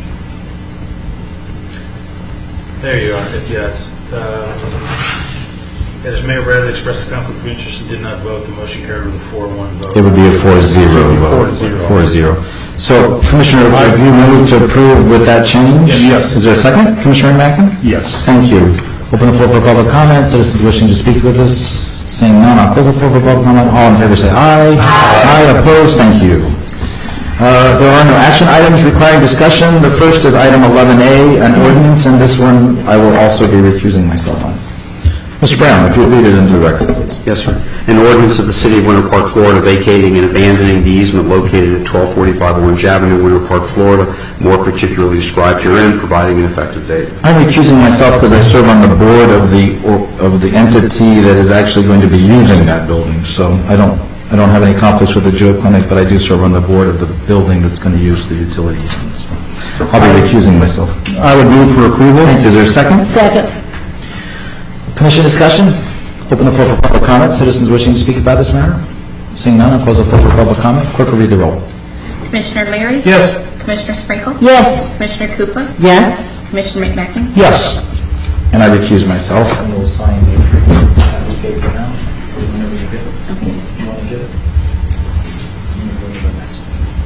There you are. It- Yeah, it's... uh, As Mayor Bradley expressed a conflict of interest and did not vote, the motion carried with a four one vote. It would be a four zero vote. Four zero. Four zero. So, Commissioner, have you moved to approve with that change? Yes. Is there a second? Commissioner Mackin? Yes. Thank you. Open the floor for public comment. Citizens wishing to speak with us, seeing none, I'll close the floor for public comment. All in favor say aye. Aye. Opposed? Thank you. Uh, There are no action items requiring discussion. The first is item eleven A, an ordinance, and this one I will also be recusing myself on. Mister Brown, if you would read it into the record, please. Yes, sir. An ordinance of the City of Winter Park, Florida, vacating and abandoning the easement located at twelve forty-five Orange Avenue, Winter Park, Florida, more particularly described herein, providing an effective date. I'm recusing myself because I serve on the board of the, or- of the entity that is actually going to be using that building. So I don't, I don't have any conflicts with the Jewett Clinic, but I do serve on the board of the building that's going to use the utilities. So I'll be recusing myself. I would move for approval. Thank you. Is there a second? Second. Commission discussion? Open the floor for public comment. Citizens wishing to speak about this matter? Seeing none, I'll close the floor for public comment. Clerk will read the roll. Commissioner Leary? Yes. Commissioner Sprinkle? Yes. Commissioner Cooper? Yes. Commissioner McMackin? Yes. And I recuse myself. And we'll sign the agreement. Okay for now? Whenever you get it. You want to get it? You can go to the next.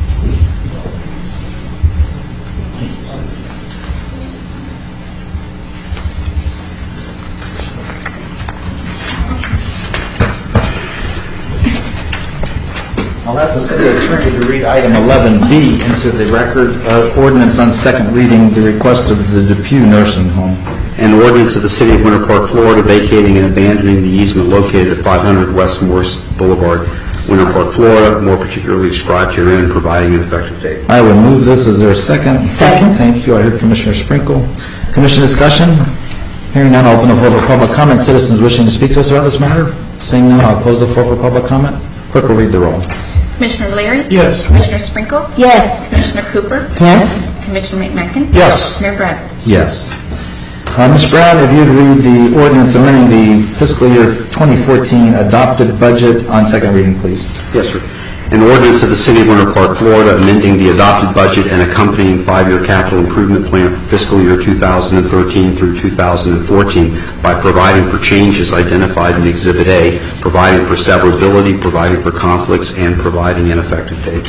I'll ask the city attorney to read item eleven B into the record, uh, ordinance on second reading, the request of the Depew Nursing Home. An ordinance of the City of Winter Park, Florida, vacating and abandoning the easement located at five hundred West Morse Boulevard, Winter Park, Florida, more particularly described herein, providing an effective date. I will move this. Is there a second? Second. Thank you. I heard Commissioner Sprinkle. Commission discussion? Hearing none, I'll open the floor for public comment. Citizens wishing to speak to us about this matter? Seeing none, I'll close the floor for public comment. Clerk will read the roll. Commissioner Leary? Yes. Commissioner Sprinkle? Yes. Commissioner Cooper? Yes. Commissioner McMakin? Yes. Mayor Bradley? Yes. Uh, Miz Brown, if you'd read the ordinance amending the fiscal year twenty fourteen adopted budget on second reading, please. Yes, sir. An ordinance of the City of Winter Park, Florida, amending the adopted budget and accompanying five-year capital improvement plan for fiscal year two thousand thirteen through two thousand fourteen by providing for changes identified in Exhibit A, providing for severability, providing for conflicts, and providing an effective date.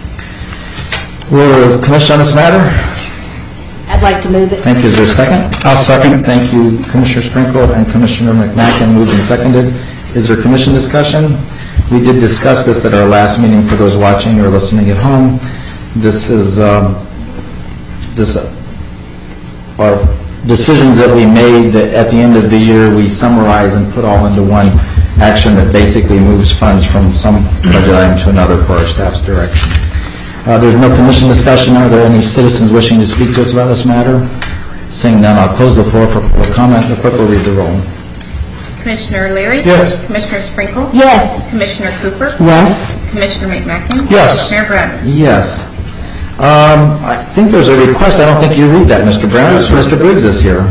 Will the commission on this matter? I'd like to move it. Thank you. Is there a second? I'll second. Thank you, Commissioner Sprinkle and Commissioner McMakin. Moved and seconded. Is there commission discussion? We did discuss this at our last meeting for those watching or listening at home. This is um, this uh, are decisions that we made that at the end of the year we summarize and put all into one action that basically moves funds from some budget item to another for our staff's direction. Uh, there's no commission discussion. Are there any citizens wishing to speak to us about this matter? Seeing none, I'll close the floor for public comment. The clerk will read the roll. Commissioner Leary? Yes. Commissioner Sprinkle? Yes. Commissioner Cooper? Yes. Commissioner McMakin? Yes. Mayor Bradley? Yes. Um, I think there's a request. I don't think you read that, Mister Brown. Mister Briggs is here.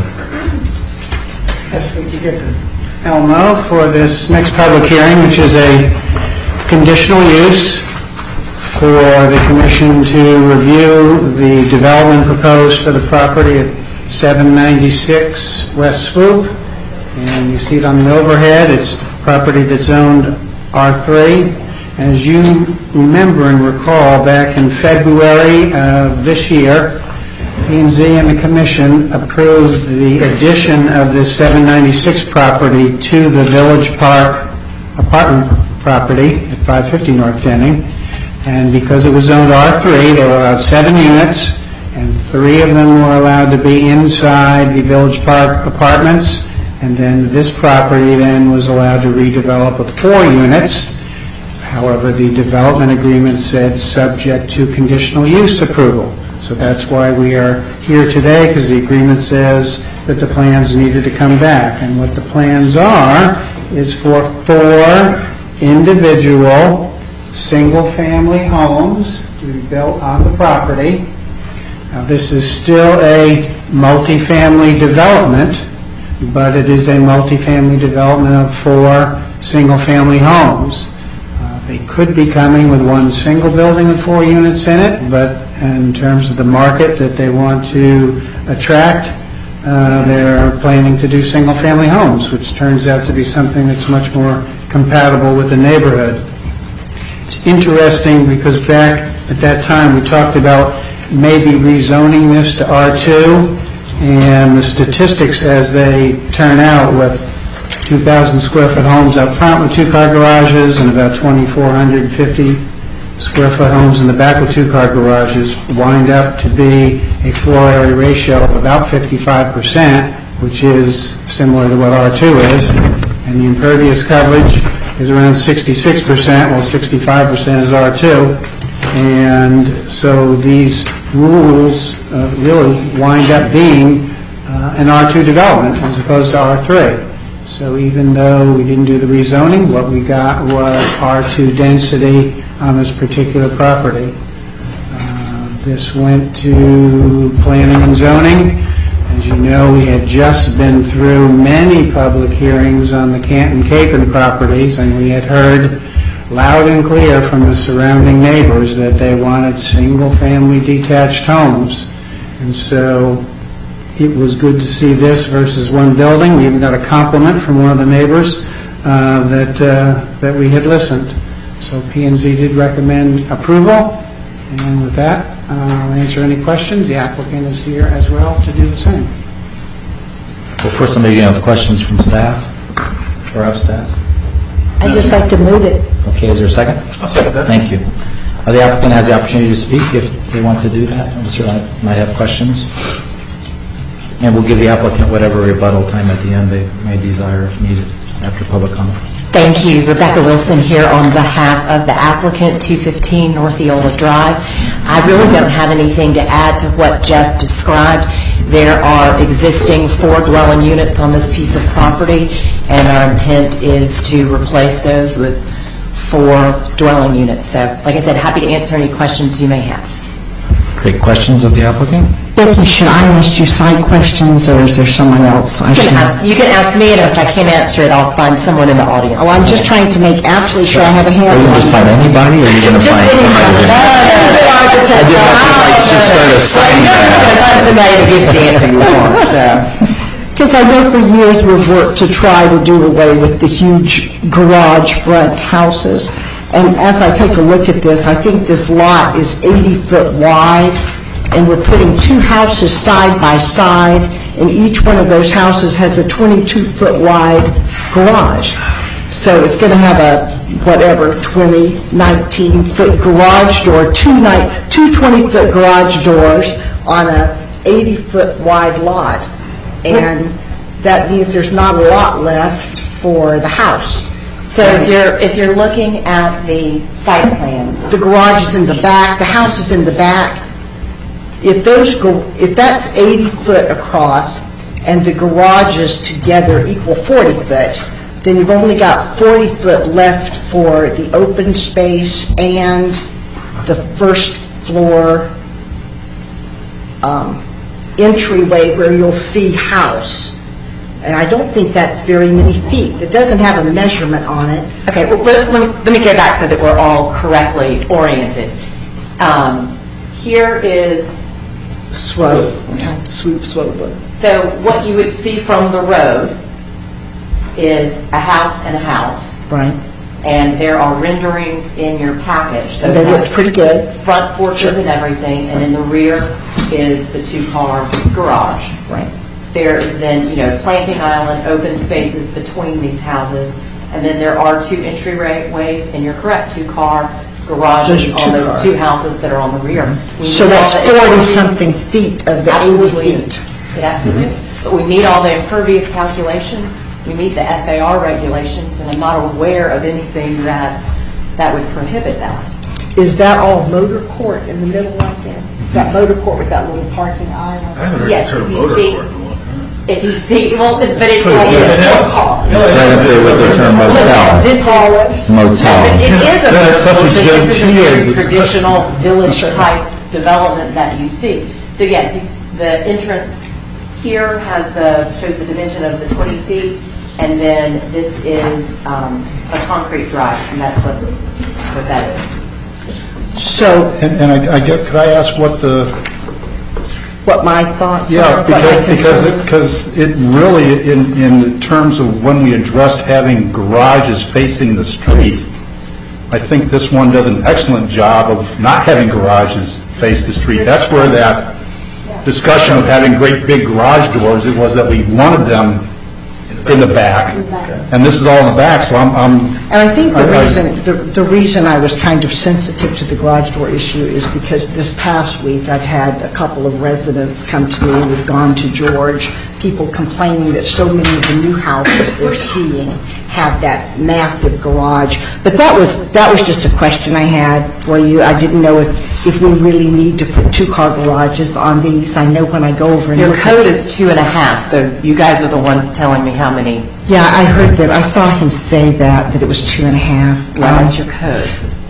Yes, we can get Elmo for this next public hearing, which is a conditional use for the commission to review the development proposed for the property at seven ninety-six West Swoop. And you see it on the overhead. It's property that's owned R three. As you remember and recall, back in February of this year, P and Z and the Commission approved the addition of this seven ninety-six property to the Village Park apartment property at five fifty North Denning. And because it was zoned R three, they were allowed seven units, and three of them were allowed to be inside the Village Park apartments. And then this property then was allowed to redevelop with four units. However, the development agreement said subject to conditional use approval. So that's why we are here today, because the agreement says that the plans needed to come back. And what the plans are is for four individual single-family homes to be built on the property. Now, this is still a multifamily development, but it is a multifamily development of four single-family homes. Uh, they could be coming with one single building with four units in it, but in terms of the market that they want to attract, uh, they're planning to do single-family homes, which turns out to be something that's much more compatible with the neighborhood. It's interesting because back at that time we talked about maybe rezoning this to R two, and the statistics as they turn out with two thousand square foot homes up front with two-car garages and about twenty-four fifty square foot homes in the back with two-car garages wind up to be a floor area ratio of about fifty-five percent, which is similar to what R two is, and the impervious coverage is around sixty-six percent, while sixty-five percent is R two. And so these rules uh, really wind up being uh, an R two development as opposed to R three. So even though we didn't do the rezoning, what we got was R two density on this particular property. Uh, this went to planning and zoning. As you know, we had just been through many public hearings on the Canton Capon properties, and we had heard loud and clear from the surrounding neighbors that they wanted single-family detached homes. And so it was good to see this versus one building. We even got a compliment from one of the neighbors uh, that uh, that we had listened. So P and Z did recommend approval. And with that, I'll answer any questions. The applicant is here as well to do the same. Well, first, somebody have questions from staff or of staff? I'd just like to move it. Okay, is there a second? I'll second that. Thank you. Uh, the applicant has the opportunity to speak if they want to do that. I'm sure I might have questions. And we'll give the applicant whatever rebuttal time at the end they may desire if needed after public comment. Thank you. Rebecca Wilson here on behalf of the applicant, two fifteen North Eola Drive. I really don't have anything to add to what Jeff described. There are existing four dwelling units on this piece of property, and our intent is to replace those with for dwelling units. So, like I said, happy to answer any questions you may have. Great. Questions of the applicant? Becky, should I ask you side questions, or is there someone else I You should? can ask, you can ask me, and if I can't answer it, I'll find someone in the audience. Oh, I'm just trying to make absolutely sure I have a Are handle you on going to find this. anybody, or are you going to Just find somebody? anybody. who's- No, no, no, the architect. I did not think like to start assigning You're just going to that. find somebody who gives you the answer you want, so. Because I know for years we've worked to try to do away with the huge garage front houses. And as I take a look at this, I think this lot is eighty foot wide, and we're putting two houses side by side, and each one of those houses has a twenty-two foot wide garage. So it's going to have a, whatever, twenty, nineteen foot garage door, two ni- two twenty foot garage doors on a eighty foot wide lot. And that means there's not a lot left for the house. So if you're, if you're looking at the site plans, The garage is in the back, the house is in the back. If those, gar- if that's eighty foot across and the garages together equal forty foot, then you've only got forty foot left for the open space and the first floor um, entryway where you'll see house. And I don't think that's very many feet. It doesn't have a measurement on it. okay, well, let let me, let me go back so that we're all correctly oriented. Um, Here is, Swope, swoop, swope. so what you would see from the road is a house and a house. Right. And there are renderings in your package. And Those they have looked pretty good. Front porches and everything, and in the rear is the two-car garage. Right. There is then, you know, planting island, open spaces between these houses, and then there are two entryways, and you're correct, two-car garages Those are on those two-car. two houses that are on the rear. We So need all that's the forty-something feet of the Absolutely eighty is. feet. It absolutely is. But we meet all the impervious calculations, we meet the F A R regulations, and I'm not aware of anything that, that would prohibit that. Is that all motor court in the middle right there? Is that motor court with that little parking aisle? Yes, if you see, if you see, well, but it, well, it's a car. It's right up there with the term motel. This is, Motel. but it is a That is such a motel, but this is a very genteel- traditional village-type development that you see. So yes, you- the entrance here has the, shows the dimension of the twenty feet, and then this is um, a concrete drive, and that's what, what that is. So And and I I get, could I ask what the, what my thoughts yeah, are, what my because, because it, concerns? because it really, in, in terms of when we addressed having garages facing the street, I think this one does an excellent job of not having garages face the street. That's where that discussion of having great big garage doors, it was that we wanted them in the back, and this is all in the back, so I'm, I'm... And I think the I- I- reason, the the reason I was kind of sensitive to the garage door issue is because this past week, I've had a couple of residents come to me, we've gone to George, people complaining that so many of the new houses they're seeing have that massive garage. But that was, that was just a question I had for you. I didn't know if, if we really need to put two-car garages on these. I know when I go over and Your look at- code is two and a half, so you guys are the ones telling me how many. Yeah, I heard that, I saw him say that, that it was two and a half. That's your code.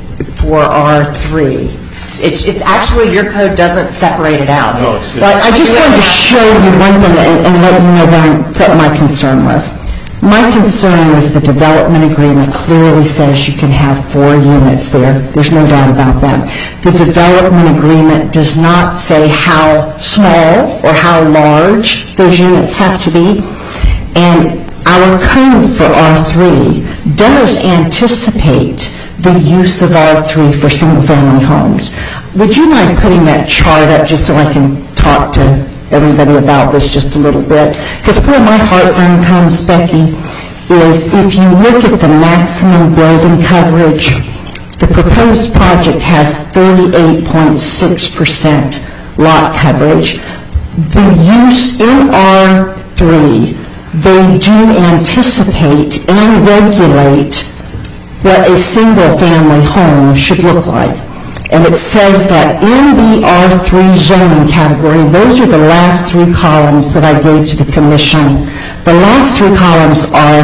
For R three. It's, it's actually, your code doesn't separate it out. It's- But I just wanted to show you one thing and and let you know what I'm- what my concern was. My concern was the development agreement clearly says you can have four units there. There's no doubt about that. The development agreement does not say how small or how large those units have to be. And our code for R three does anticipate the use of R three for single-family homes. Would you mind putting that chart up just so I can talk to everybody about this just a little bit? Because where my heartburn comes, Becky, is if you look at the maximum building coverage, the proposed project has thirty-eight point six percent lot coverage. The use in R three, they do anticipate and regulate what a single-family home should look like. And it says that in the R three zoning category, those are the last three columns that I gave to the commission. The last three columns are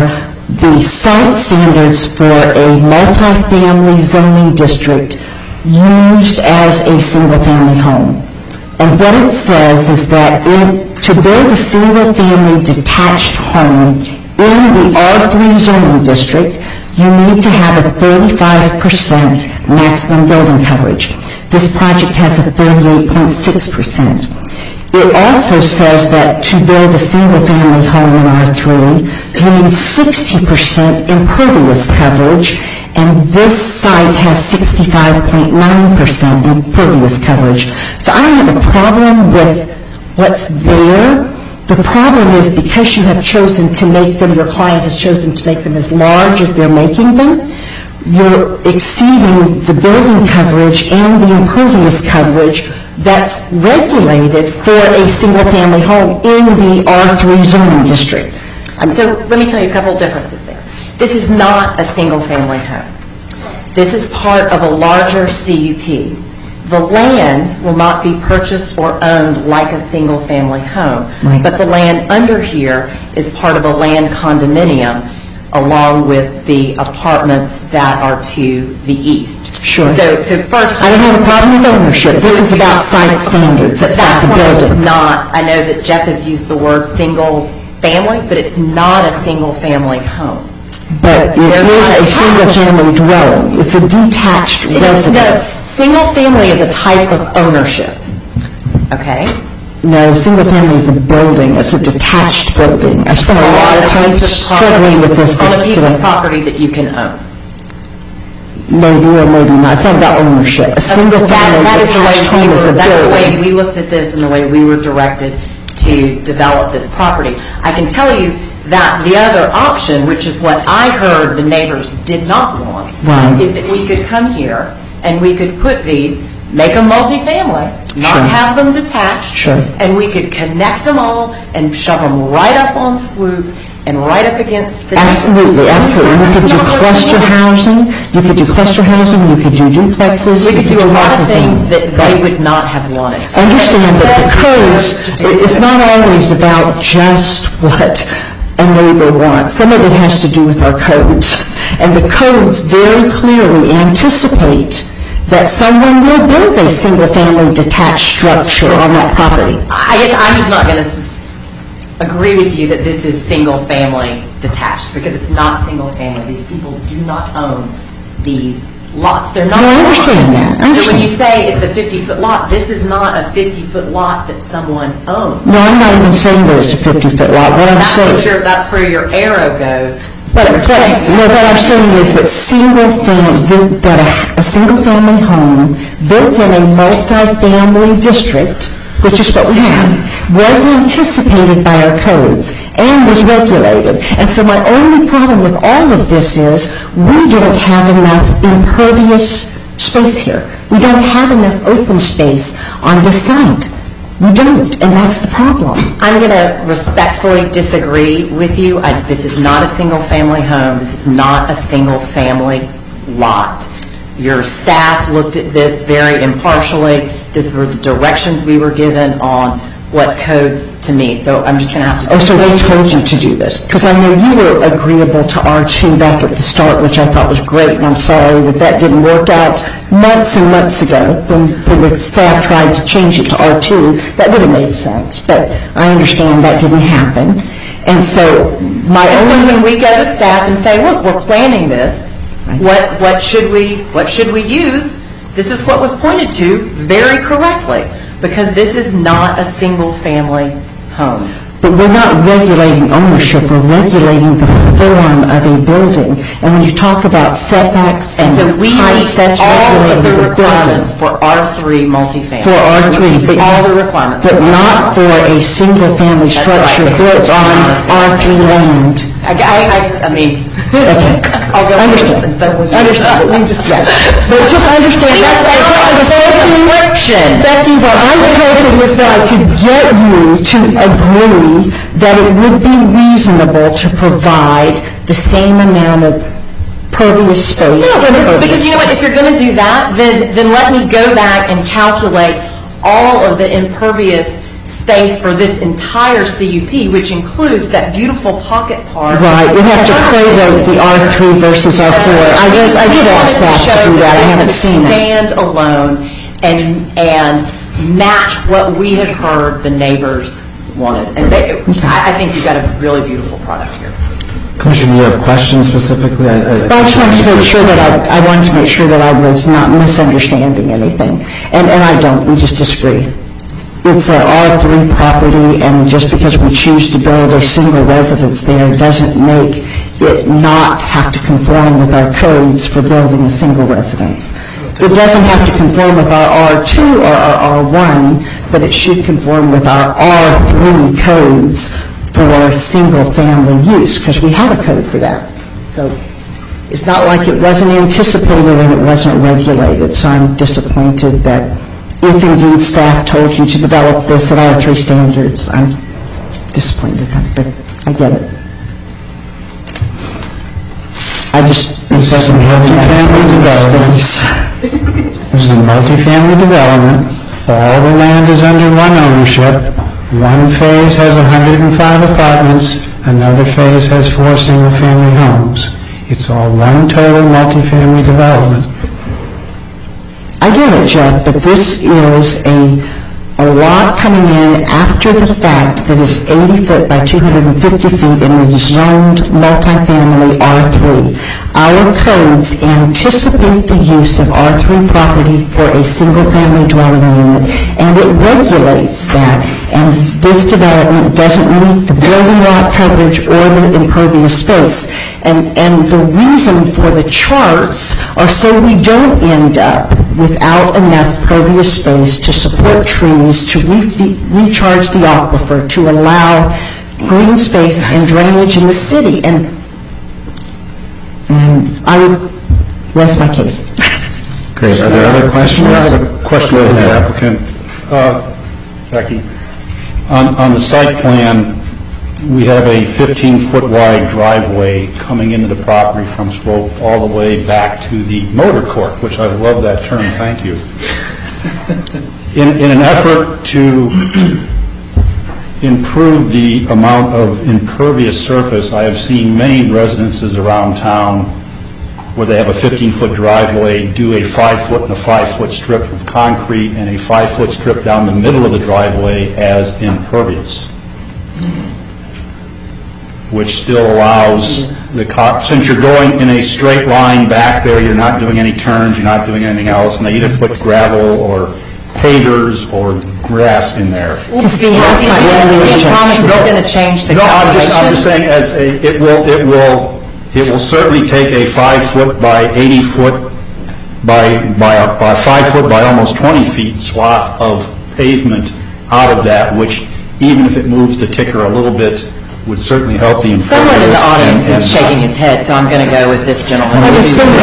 the site standards for a multifamily zoning district used as a single-family home. And what it says is that it, to build a single-family detached home in the R three zoning district, you need to have a thirty-five percent maximum building coverage. This project has a thirty-eight point six percent. It also says that to build a single-family home in R three, you need sixty percent impervious coverage, and this site has sixty-five point nine percent impervious coverage. So I don't have a problem with what's there. The problem is because you have chosen to make them, your client has chosen to make them as large as they're making them, you're exceeding the building coverage and the impervious coverage that's regulated for a single-family home in the R three zoning district. So let me tell you a couple of differences there. This is not a single-family home. This is part of a larger C U P. The land will not be purchased or owned like a single-family home, Right. but the land under here is part of a land condominium along with the apartments that are to the east. Sure. So, so first... I don't have a problem with ownership. This is about site standards. It's about the It's building. not, I know that Jeff has used the word single-family, but it's not a single-family home. But it is a single-family dwelling. It's a detached It is- No, residence. single-family is a type of ownership, okay? No, single-family is a building. It's a detached building. I spent a lot of time On a piece of property- struggling with this. On a piece today. of property that you can own. Maybe or maybe not. It's not about ownership. A That- single-family that is the way detached we home is a were- That's the way building. we looked at this and the way we were directed to develop this property. I can tell you that the other option, which is what I heard the neighbors did not want, Right. is that we could come here and we could put these, make them multifamily, not Sure. have them detached, Sure. and we could connect them all and shove them right up on Swoop and right up against the... Absolutely, absolutely. You could do cluster housing, you could do cluster housing, you could do duplexes. We you could do a lot lots of things that they Right. would not have wanted. Understand that the codes, it's not always about just what a neighbor wants. Some of it has to do with our codes. And the codes very clearly anticipate that someone will build a single-family detached structure on that property. I guess I'm just not going to agree with you that this is single-family detached, because it's not single-family. These people do not own these lots. They're not No, I understand lots. that. I So when understand. you say it's a fifty-foot lot, this is not a fifty-foot lot that someone owns. No, I'm not even saying that it's a fifty-foot lot. What I'm That's saying... what your, that's where your arrow goes. But, but, no, what I'm saying is that single family, that a, a single family home built in a multi-family district, which is what we have, was anticipated by our codes and was regulated. And so my only problem with all of this is we don't have enough impervious space here. We don't have enough open space on this site. We don't, and that's the problem. I'm going to respectfully disagree with you. I, this is not a single-family home. This is not a single-family lot. Your staff looked at this very impartially. These were the directions we were given on what codes to meet. So I'm just going to have to... Oh, so they told you to do this? Because I know you were agreeable to R two back at the start, which I thought was great, and I'm sorry that that didn't work out months and months ago when, when the staff tried to change it to R two. That would have made sense, but I understand that didn't happen. And so my And so only... when we go to staff and say, look, we're planning this, what, what should we, what should we use? This is what was pointed to very correctly, because this is not a single-family home. But we're not regulating ownership, we're regulating the form of a building. And when you talk about setbacks and And so we meet heights, that's all of regulating the the building. requirements for R three multifamily. For R three, but... All the requirements. But not for a single-family That's right, structure because built it's on not a R three land. I, I, I mean, Okay. I'll go Understand. first and so will you. Understand, but we just, yeah. But just understand, that's what I was hoping, Becky, what I was hoping is that I could get you to agree that it would be reasonable to provide the same amount of pervious space. No, but it's- impervious because you know what, if you're going to do that, then, then let me go back and calculate all of the impervious space for this entire C U P, which includes that beautiful pocket park. Right, we have to equate the R three versus R four. I guess, I did ask staff to do that, I haven't seen it. Stand alone and, and match what we had heard the neighbors wanted. And they, I, I think you've got a really beautiful product here. Commissioner, you have questions specifically? I, I, I just wanted to make sure that I, I wanted to make sure that I was not misunderstanding anything. And, and I don't, we just disagree. It's an R three property, and just because we choose to build a single residence there doesn't make it not have to conform with our codes for building a single residence. It doesn't have to conform with our R two or our R one, but it should conform with our R three codes for single-family use, because we have a code for that. So it's not like it wasn't anticipated and it wasn't regulated, so I'm disappointed that if indeed staff told you to develop this at R three standards, I'm disappointed, but I get it. I just... This is a multifamily development. This is a multifamily development. All the land is under one ownership. One phase has one hundred five apartments. Another phase has four single-family homes. It's all one total multifamily development. I get it, Jeff, but this is a, a lot coming in after the fact that is eighty foot by two hundred fifty feet and is zoned multifamily R three. Our codes anticipate the use of R three property for a single-family dwelling unit, and it regulates that. And this development doesn't meet the building lot coverage or the impervious space. And, and the reason for the charts are so we don't end up without enough pervious space to support trees, to re- recharge the aquifer, to allow green space and drainage in the city. And, and I would rest my case. Great. Are there other questions? I have a question for the applicant. Uh, Jackie, on, on the site plan, we have a fifteen-foot wide driveway coming into the property from Swope all the way back to the motor court, which I love that term, thank you. In, in an effort to improve the amount of impervious surface, I have seen many residences around town where they have a fifteen-foot driveway, do a five-foot and a five-foot strip of concrete and a five-foot strip down the middle of the driveway as impervious, which still allows the car, since you're going in a straight line back there, you're not doing any turns, you're not doing anything else, and they either put gravel or pavers or grass in there. Because the house might be promise it's going to change the No, I'm just, I'm just calculation. saying, as a, it will, it will, it will certainly take a five-foot by eighty-foot by, by, a- by five-foot by almost twenty feet swath of pavement out of that, which, even if it moves the ticker a little bit, would certainly help the impervious. Someone in the audience and- is and- shaking his head, so I'm going to go with this gentleman. Like a single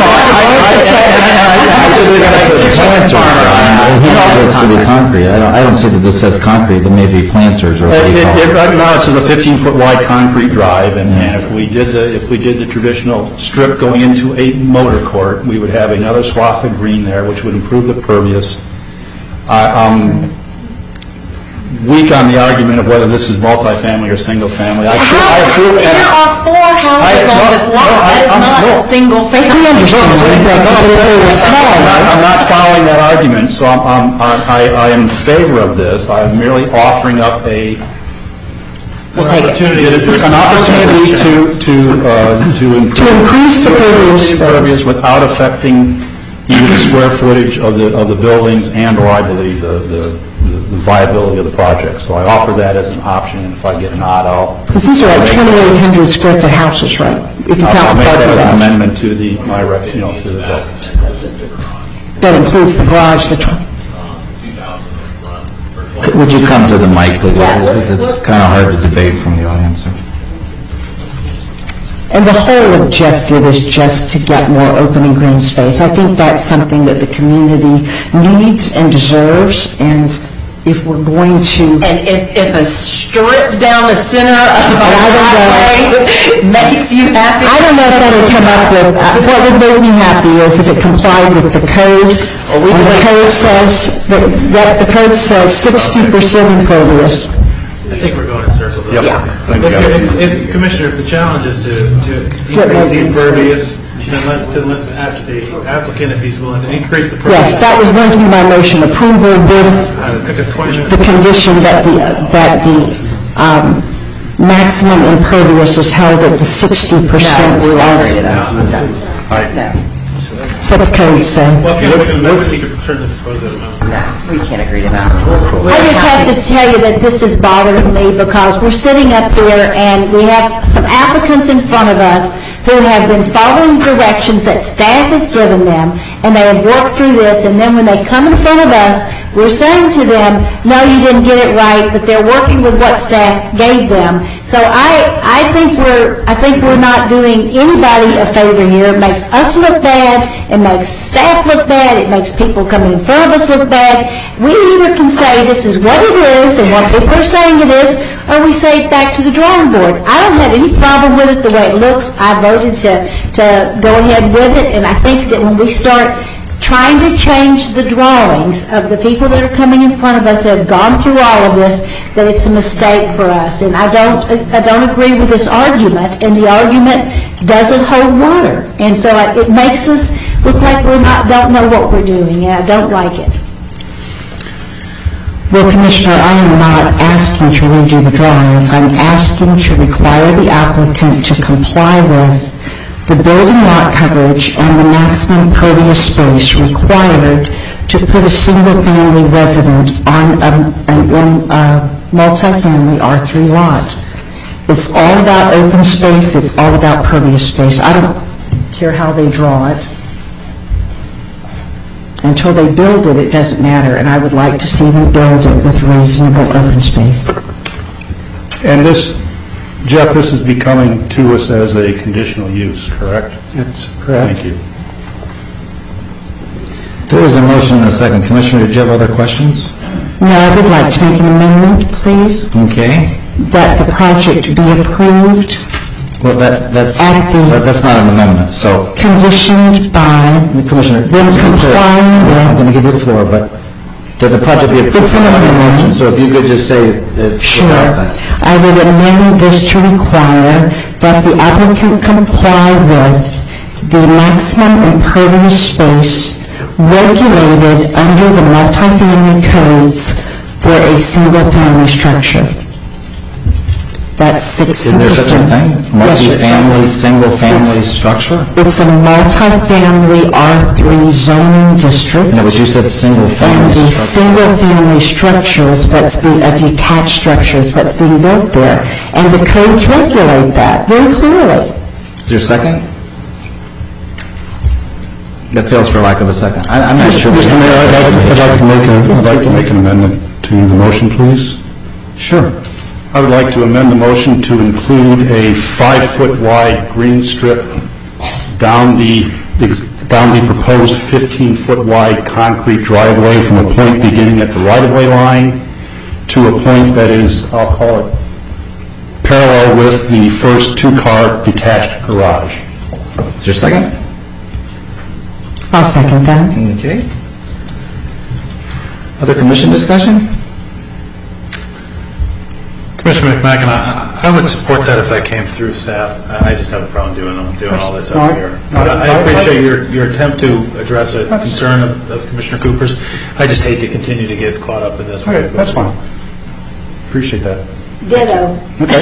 It's to be concrete. I don't, I don't see that this says concrete. There may be planters or what do It- you it- call it- it? Right now, it's a fifteen-foot wide concrete drive, and and if we did the, if we did the traditional strip going into a motor court, we would have another swath of green there, which would improve the pervious. I- I'm weak on the argument of whether this is multifamily or single-family. I feel- I feel- There are four houses I- on this no, lot. no, I- That is I'm- not no. a single family. I understand, No, but no, if they were small, I'm not- I'm not following that argument, so I'm, I'm- I I am in favor of this. I'm merely offering up a We'll take it. an opportunity to, to, uh, to improve. To increase the to improve pervious the impervious without affecting either the square footage of the, of the buildings and, or I believe, the, the the viability of the project. So I offer that as an option, and if I get a nod, I'll... because these are like twenty-eight hundred square foot houses, right? If you I'll count I'll the make that parking as an garage. amendment to the, my, rec- you know, to the bill. That includes the garage, the tw- Could- Would you come to the mic, please? It's kind of hard to debate from the audience. And the whole objective is just to get more open and green space. I think that's something that the community needs and deserves, and if we're going to... And if, if a strip down the center of a highway makes you happy? I don't know if that would come up with, uh, what would make me happy is if it complied with the code. And the code says, that that the code says sixty percent impervious. I think we're going in circles. Yep. Yeah. If, if, if, Commissioner, if the challenge is to, to increase the impervious, then let's, then let's ask the applicant if he's willing to increase the pervious. Yes, that was going to be my motion, approval with Uh, it took us twenty minutes. the condition that the, that the um, maximum impervious is held at the sixty percent. No, we won't agree to that. No. That's what the code says. Well, if you look at the numbers, you could turn the proposed amendment. No, we can't agree to that. I just have to tell you that this is bothering me because we're sitting up here and we have some applicants in front of us who have been following directions that staff has given them, and they have worked through this, and then when they come in front of us, we're saying to them, no, you didn't get it right, but they're working with what staff gave them. So I, I think we're, I think we're not doing anybody a favor here. It makes us look bad, it makes staff look bad, it makes people coming in front of us look bad. We either can say this is what it is and what people are saying it is, or we say back to the drawing board. I don't have any problem with it the way it looks. I voted to, to go ahead with it, and I think that when we start trying to change the drawings of the people that are coming in front of us that have gone through all of this, that it's a mistake for us. And I don't, I don't agree with this argument, and the argument doesn't hold water. And so I- it makes us look like we're not, don't know what we're doing, and I don't like it. Well, Commissioner, I am not asking to redo the drawings. I'm asking to require the applicant to comply with the building lot coverage and the maximum impervious space required to put a single-family resident on a, a, a multi-family R three lot. It's all about open space. It's all about pervious space. I don't care how they draw it. Until they build it, it doesn't matter, and I would like to see them build it with reasonable open space. And this, Jeff, this is becoming to us as a conditional use, correct? That's correct. Thank you. There is a motion and a second. Commissioner, did you have other questions? No, I would like to make an amendment, please, Okay. that the project be approved, Well, that, that's, At the- that- that's not an amendment, so, conditioned by Commissioner. them complying I'm with... going to give you the floor, but did the project be approved? It's an amendment. So if you could just say it Sure. without that. I would amend this to require that the applicant comply with the maximum impervious space regulated under the multifamily codes for a single-family structure. That's sixty percent. Is there such a thing? Multi-family, single-family It's- structure? It's a multifamily R three zoning district. No, but you said And single-family the structure. single-family structure is what's being, a detached structure is what's being built there. And the codes regulate that very clearly. Is there a second? That fails for lack of a second. I- I'm not sure. Mister Mayor, I'd like, I'd like to make a, I'd like to make an amendment to the motion, please. Sure. I would like to amend the motion to include a five-foot wide green strip down the, down the proposed fifteen-foot wide concrete driveway from a point beginning at the right-of-way line to a point that is, I'll call it, parallel with the first two-car detached garage. Is there a second? I'll second that. Okay. Other commission discussion? Commissioner McMacken, I, I would support that if that came through staff. I I just have a problem doing, doing all this No, up I- here. no, But I- I appreciate your, your attempt to address a concern of of Commissioner Cooper's. I just hate to continue to get caught up in this. Okay, that's fine. Appreciate that. Ditto.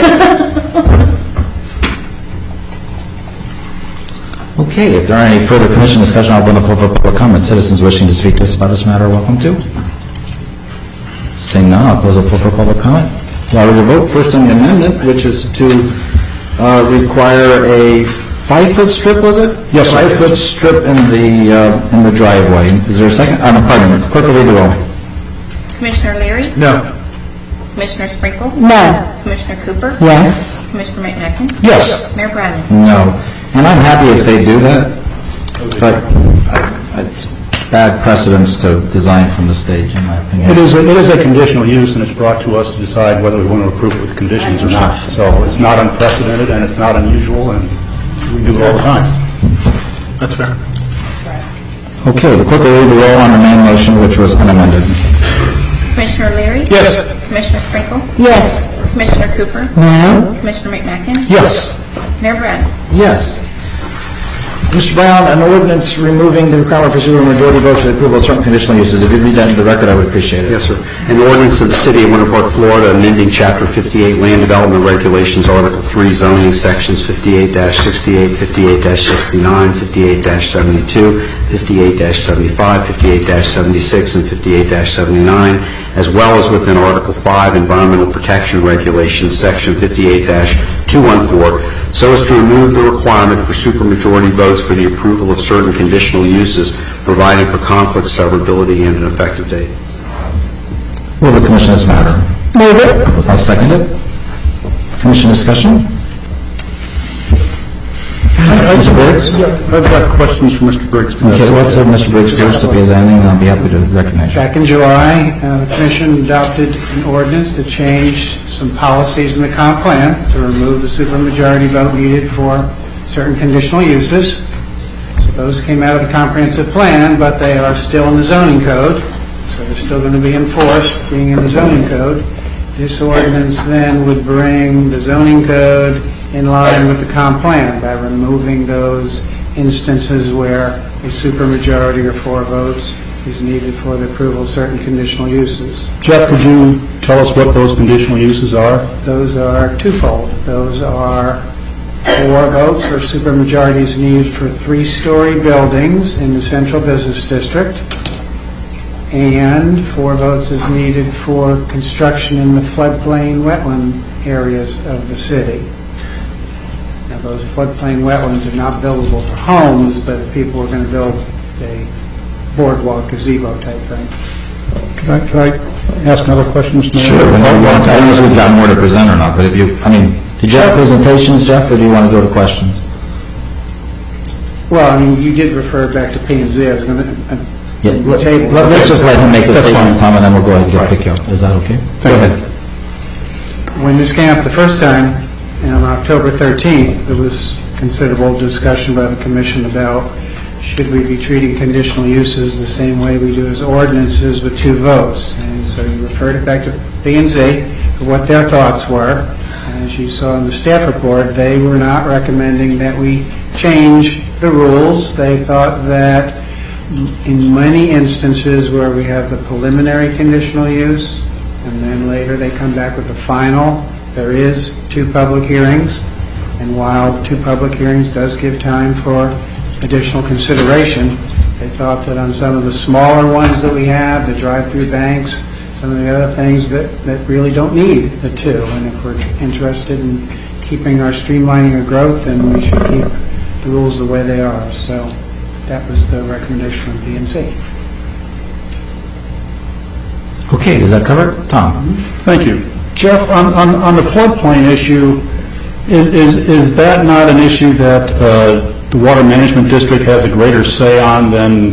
Okay, if there are any further commission discussion, I'll open the floor for public comment. Citizens wishing to speak to us about this matter are welcome to. Seeing none, I'll close the floor for public comment. Allow you to vote. First on the amendment, which is to uh, require a five-foot strip, was it? Yes, sir. Five-foot strip in the, uh, in the driveway. Is there a second? Uh, no, pardon me. Clerk will read the roll. Commissioner Leary? No. Commissioner Sprinkle? No. Commissioner Cooper? Yes. Commissioner McMacken? Yes. Mayor Bryan? No. And I'm happy if they do that, but I- it's bad precedence to design from the stage, in my opinion. It is, a- it is a conditional use, and it's brought to us to decide whether we want to approve it with conditions or not. So it's not unprecedented, and it's not unusual, and we do it all the time. That's fair. Okay, the clerk will read the roll on the main motion, which was unamended. Commissioner Leary? Yes. Commissioner Sprinkle? Yes. Commissioner Cooper? No. Commissioner McMacken? Yes. Mayor Brown? Yes. Mister Brown, an ordinance removing the requirement for supermajority votes for the approval of certain conditional uses. If you'd read that into the record, I would appreciate it. Yes, sir. An ordinance of the City of Winter Park, Florida, amending Chapter fifty-eight Land Development Regulations, Article three zoning, Sections fifty-eight sixty-eight, fifty-eight sixty-nine, fifty-eight seventy-two, fifty-eight seventy-five, fifty-eight seventy-six, and fifty-eight seventy-nine, as well as within Article five Environmental Protection Regulations, Section fifty-eight two fourteen, so as to remove the requirement for supermajority votes for the approval of certain conditional uses, providing for conflict, severability, and an effective date. Will the Commissioners matter? Move it. I'll second it. Commission discussion? Mister Briggs? I've got questions for Mister Briggs. Okay, let's have Mister Briggs first. If he has anything, I'll be happy to recognize you. Back in July, uh, the Commission adopted an ordinance that changed some policies in the comp plan to remove the supermajority vote needed for certain conditional uses. So those came out of the comprehensive plan, but they are still in the zoning code, so they're still going to be enforced, being in the zoning code. This ordinance then would bring the zoning code in line with the comp plan by removing those instances where a supermajority or four votes is needed for the approval of certain conditional uses. Jeff, could you tell us what those conditional uses are? Those are twofold. Those are four votes or supermajorities needed for three-story buildings in the central business district, and four votes is needed for construction in the floodplain wetland areas of the city. Now, those floodplain wetlands are not buildable for homes, but if people are going to build a boardwalk gazebo type thing. Could I, could I ask another question, Mister Mayor? Sure, whenever you want to. I don't know if he's got more to present or not, but if you, I mean, did you have presentations, Jeff, or do you want to go to questions? Well, I mean, you did refer back to P and Z. I was going to Yeah, let- table. let- let's just let him make his That's statements, fine. Tom, and then we'll go ahead and get pick you up. Is that okay? Go ahead. When this came up the first time, and on October thirteenth, there was considerable discussion by the commission about should we be treating conditional uses the same way we do as ordinances with two votes. And so you referred it back to P and Z for what their thoughts were. And as you saw in the staff report, they were not recommending that we change the rules. They thought that in many instances where we have the preliminary conditional use, and then later they come back with the final, there is two public hearings, and while two public hearings does give time for additional consideration, they thought that on some of the smaller ones that we have, the drive-through banks, some of the other things that, that really don't need the two, and if we're interested in keeping our streamlining of growth, then we should keep the rules the way they are. So that was the recommendation of P and Z. Okay, does that cover it? Tom? Thank you. Jeff, on, on, on the floodplain issue, is, is, is that not an issue that uh, the Water Management District has a greater say on than,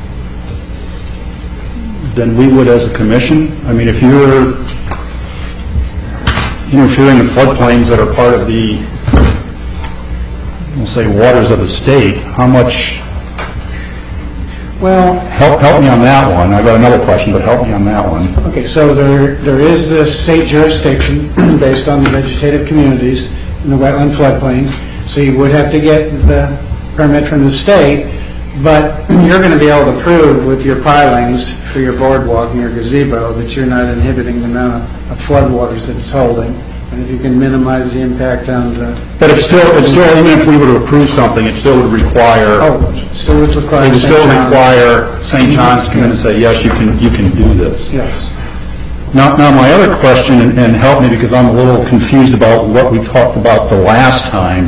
than we would as a commission? I mean, if you're interfering in floodplains that are part of the, we'll say, waters of the state, how much... Well, help help me on that one. I've got another question, but help me on that one. Okay, so there there is this state jurisdiction based on the vegetative communities in the wetland floodplain, so you would have to get the permit from the state, but you're going to be able to prove with your pilings for your boardwalk and your gazebo that you're not inhibiting the amount of, of floodwaters that it's holding. And if you can minimize the impact on the... But it's still, it's still, even if we were to approve something, it still would require... Oh, still would require... It would still Saint John's. require Saint John's to come in and say, yes, you can, you can do this. Yes. Now, now my other question, and, and help me because I'm a little confused about what we talked about the last time.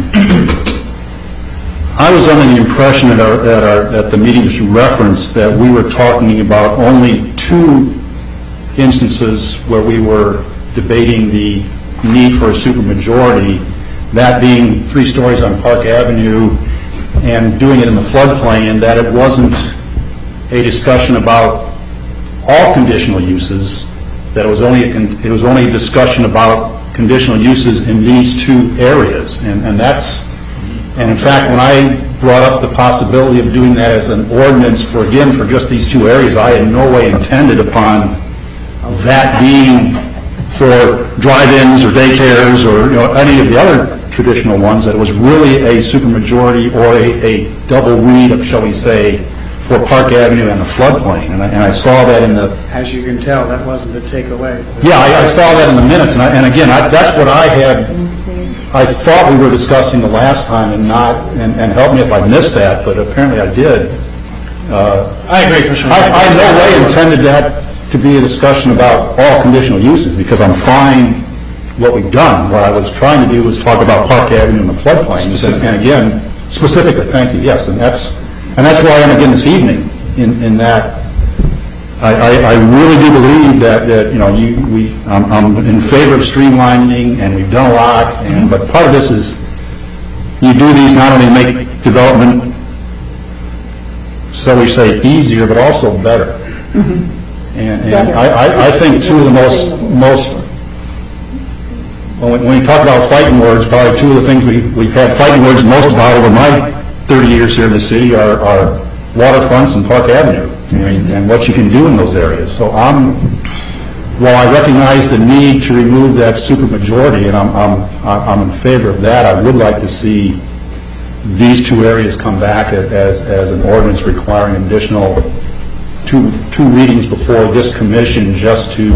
I was under the impression at our, at our, at the meetings you referenced that we were talking about only two instances where we were debating the need for a supermajority, that being three stories on Park Avenue and doing it in the floodplain, and that it wasn't a discussion about all conditional uses, that it was only, a con- it was only a discussion about conditional uses in these two areas. And, and that's, and in fact, when I brought up the possibility of doing that as an ordinance for, again, for just these two areas, I in no way intended upon that being for drive-ins or daycares or, you know, any of the other traditional ones, that it was really a supermajority or a, a double read of, shall we say, for Park Avenue and the floodplain. And I, and I saw that in the... As you can tell, that wasn't a takeaway. Yeah, I, I saw that in the minutes, and, I, and again, I, that's what I had, I thought we were discussing the last time, and not, and, and help me if I missed that, but apparently I did. Uh, I agree, Commissioner. I, I in no way intended that to be a discussion about all conditional uses, because I'm fine what we've done. What I was trying to do was talk about Park Avenue and the floodplains, and, and again, specifically, thank you, yes, and that's, and that's why I am again this evening, in, in that I, I, I really do believe that, that you know, you, we, I'm, I'm in favor of streamlining, and we've done a lot, and, but part of this is, you do these not only make development, so we say, easier, but also better. Mm-hmm. And, and I, I, I think two of the most, most, when we, when we talk about fighting words, probably two of the things we, we've had fighting words most about over my thirty years here in the city are, are waterfronts and Park Avenue, and, and what you can do in those areas. So I'm, while I recognize the need to remove that supermajority, and I'm, I'm, I'm in favor of that, I would like to see these two areas come back as, as an ordinance requiring additional two, two readings before this commission, just to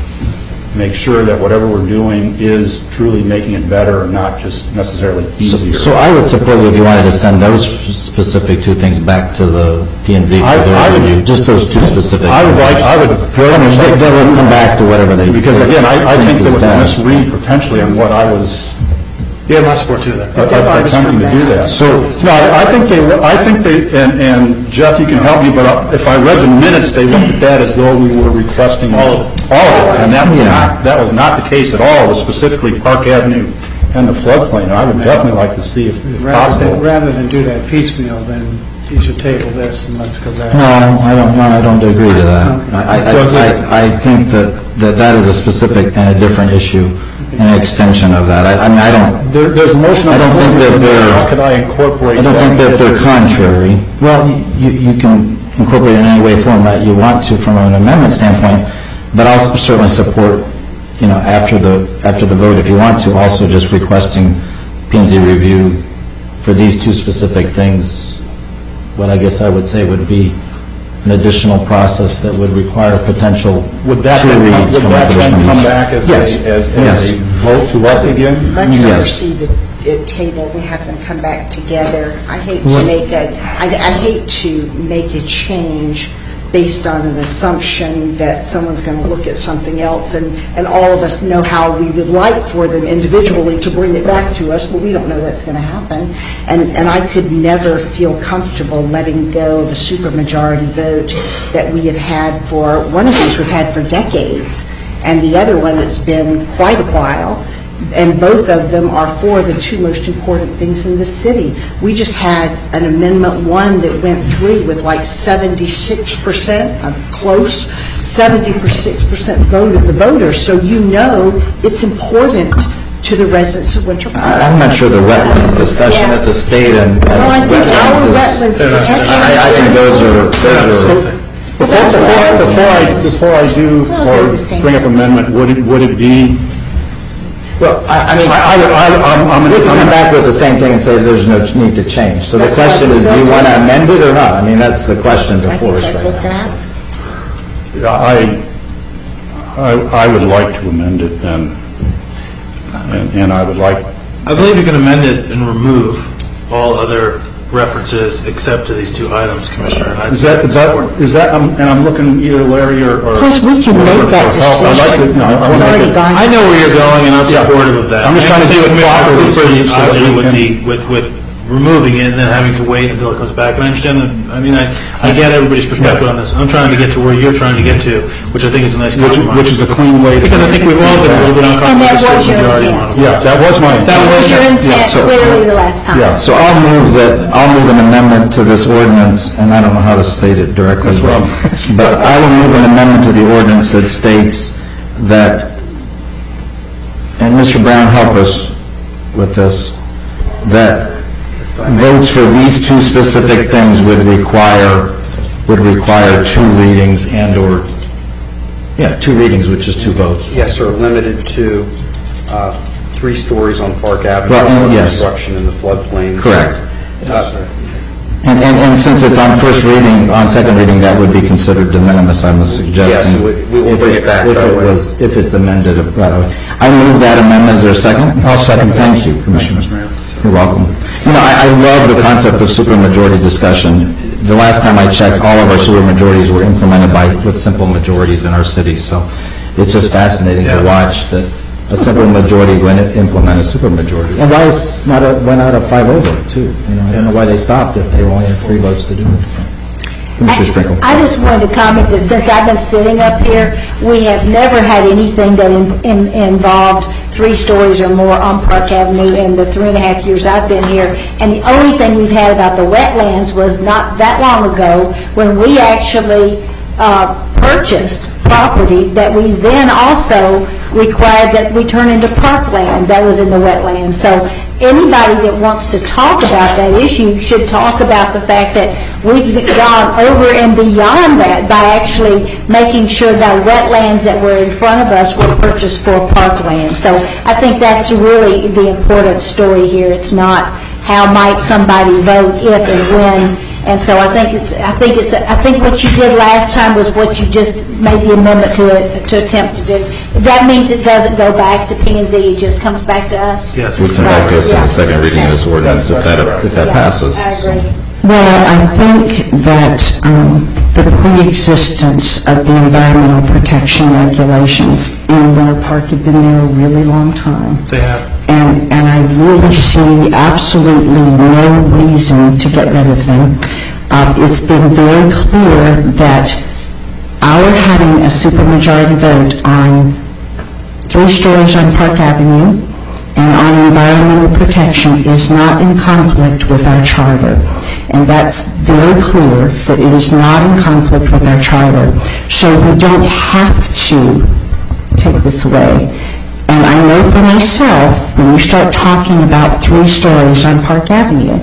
make sure that whatever we're doing is truly making it better and not just necessarily easier. So I would support you if you wanted to send those specific two things back to the P and Z for I- I their would- review, just those two specific. I would like, I would very much like... They will come back to whatever they... Because again, I, I think there was a is best. misread potentially on what I was You have my support too, there. uh, attempting to do that. So, no, I I think they, I think they, and, and Jeff, you can help me, but if I read the minutes, they looked at that as though we were requesting all of it. All of it, and that was not, that was not the case at all. It was specifically Park Avenue and the floodplain. I would definitely like to see if if Rather possible. than, rather than do that piecemeal, then you should table this and let's go back. No, I don't, no, I don't agree to that. I, I, I, I think that, that that is a specific and a different issue, an extension of that. I, I mean, I don't... There, there's a motion on I the don't think floor. that they're... How could I incorporate I don't think that they're contrary. Well, you, you can incorporate it in any way, form that you want to from an amendment standpoint, but I'll certainly support, you know, after the, after the vote, if you want to, also just requesting P and Z review for these two specific things. What I guess I would say would be an additional process that would require potential Would that two then come- reads would from that the then commission. come back as a- Yes. as- as Yes. a vote to us again? Much rather Yes. see the it table, we have them come back together. I hate What- to make a, I I hate to make a change based on an assumption that someone's going to look at something else, and, and all of us know how we would like for them individually to bring it back to us, but we don't know that's going to happen. And, and I could never feel comfortable letting go of a supermajority vote that we have had for, one of these we've had for decades, and the other one it's been quite a while. And both of them are for the two most important things in the city. We just had an Amendment One that went through with like seventy-six percent, I'm close, seventy-six percent vote of the voters. So you know it's important to the residents of Winter Park. I- I'm not sure the wetlands discussion at the state and... and Well, I think our wetlands is- wetlands protection... I, I think those are, those are... Before, before, before I, before I do, they're the same. or bring up amendment, would it, would it be... Well, I I mean, I, I, I- I'm, I'm... we can I'm- come back with the same thing and say there's no need to change. So the That's question what is, do you the want to filter- amend it or not? I mean, that's the question I before think us that's what's right going to now. happen. I, I, I would like to amend it then, and, and I would like... I believe you can amend it and remove all other references except to these two items, Commissioner. and I- Is that, is that, is that, um, and I'm looking either Larry or... or- Plus, we can or- make that or help. I'd like to- decision. no, I wanna It's make already it- gone. I know where you're going, and I'm Yeah. supportive of that. I'm just trying to do it Commissioner properly, Cooper's so that we option with can- the, with, with removing it and then having to wait until it comes back. And I understand that, I mean, I, I get everybody's perspective on this. I'm trying to get to where you're trying to get to, which I think is a nice Which, compromise. which is a clean way to... Because I think we've all been a little bit And that uncomfortable was with your majority intent. model. Yeah, that was my intent. That was your intent Yeah, so- clearly the last time. Yeah. So I'll move that, I'll move an amendment to this ordinance, and I don't know how to state it directly, but but I will move an amendment to the ordinance that states that, and Mister Brown, help us with this, that votes for these two specific things would require, would require two readings and/or, yeah, two readings, which is two votes. Yes, sir, limited to uh, three stories on Park Avenue. Well, and- for yes. Construction in the floodplains. Correct. Uh, And, and, and since it's on first reading, on second reading, that would be considered de minimis, I'm suggesting. Yes, we- we will if bring it back If that it way. was, if it's amended that way. I move that amendment. Is there a second? I'll second. Thank you, Commissioner. You're welcome. You know, I, I love the concept of supermajority discussion. The last time I checked, all of our supermajorities were implemented by, with simple majorities in our cities, so it's just fascinating to watch that a simple majority when it implement a supermajority. And why it's not a, went out a five over too. You know, I don't know why they stopped if they only had three votes to do it. So. Commissioner Sprinkle. I just wanted to comment that since I've been sitting up here, we have never had anything that in- in- involved three stories or more on Park Avenue in the three and a half years I've been here. And the only thing we've had about the wetlands was not that long ago when we actually uh, purchased property that we then also required that we turn into parkland that was in the wetlands. So anybody that wants to talk about that issue should talk about the fact that we've gone over and beyond that by actually making sure that wetlands that were in front of us were purchased for parkland. So I think that's really the important story here. It's not how might somebody vote if and when. And so I think it's, I think it's, I think what you did last time was what you just made the amendment to it, to attempt to do. That means it doesn't go back to P and Z, it just comes back to us. Yes. We come back to us in the second reading of this ordinance if that, if that passes. I agree. Well, I think that um, the pre-existence of the environmental protection regulations in Winter Park have been there a really long time. They have. And, and I really see absolutely no reason to get rid of them. Uh, It's been very clear that our having a supermajority vote on three stories on Park Avenue and on environmental protection is not in conflict with our charter. And that's very clear that it is not in conflict with our charter. So we don't have to take this away. And I know for myself, when you start talking about three stories on Park Avenue,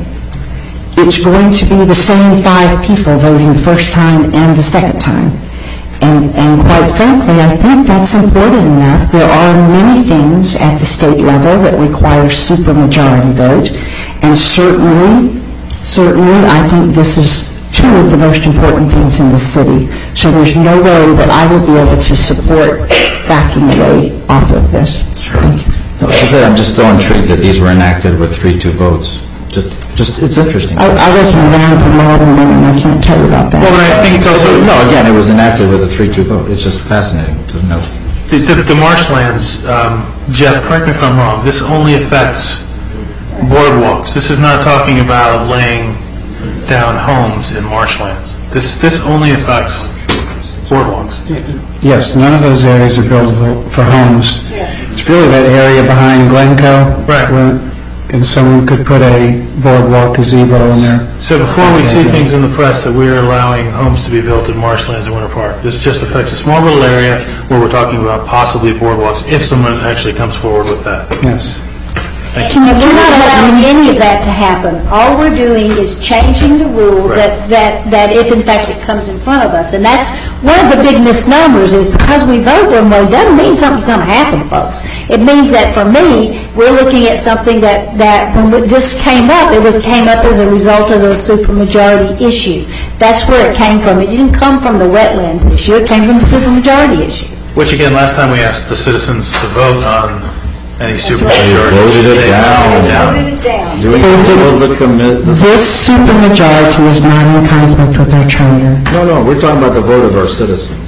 it's going to be the same five people voting the first time and the second time. And, and quite frankly, I think that's important enough. There are many things at the state level that require supermajority vote, and certainly, certainly, I think this is two of the most important things in the city. So there's no way that I will be able to support backing away off of this. Thank you. Like I said, I'm just still intrigued that these were enacted with three two votes. Just, just, it's interesting. I, I wasn't around for more than one, and I can't tell you about that. Well, but I think it's also... No, again, it was enacted with a three two vote. It's just fascinating to know. The, the, the marshlands, um, Jeff, correct me if I'm wrong, this only affects boardwalks. This is not talking about laying down homes in marshlands. This, this only affects boardwalks. Yes, none of those areas are buildable for homes. It's really that area behind Glencoe. Right. where- And someone could put a boardwalk gazebo in there. So before we see things in the press that we're allowing homes to be built in marshlands in Winter Park, this just affects a small little area where we're talking about possibly boardwalks, if someone actually comes forward with that. Yes. Thank And we're not allowing any of that to happen. All we're doing is changing the rules that, that, that if in fact it comes in front of us. And that's one of the big misnomers is because we vote one way doesn't mean something's going to happen, folks. It means that for me, we're looking at something that, that when this came up, it was came up as a result of the supermajority issue. That's where it came from. It didn't come from the wetlands issue. It came from the supermajority issue. Which again, last time we asked the citizens to vote on any supermajority. Voted it They down. voted it down. Voted it down. Do we control the commit? This supermajority is not in conflict with our charter. No, no, we're talking about the vote of our citizens.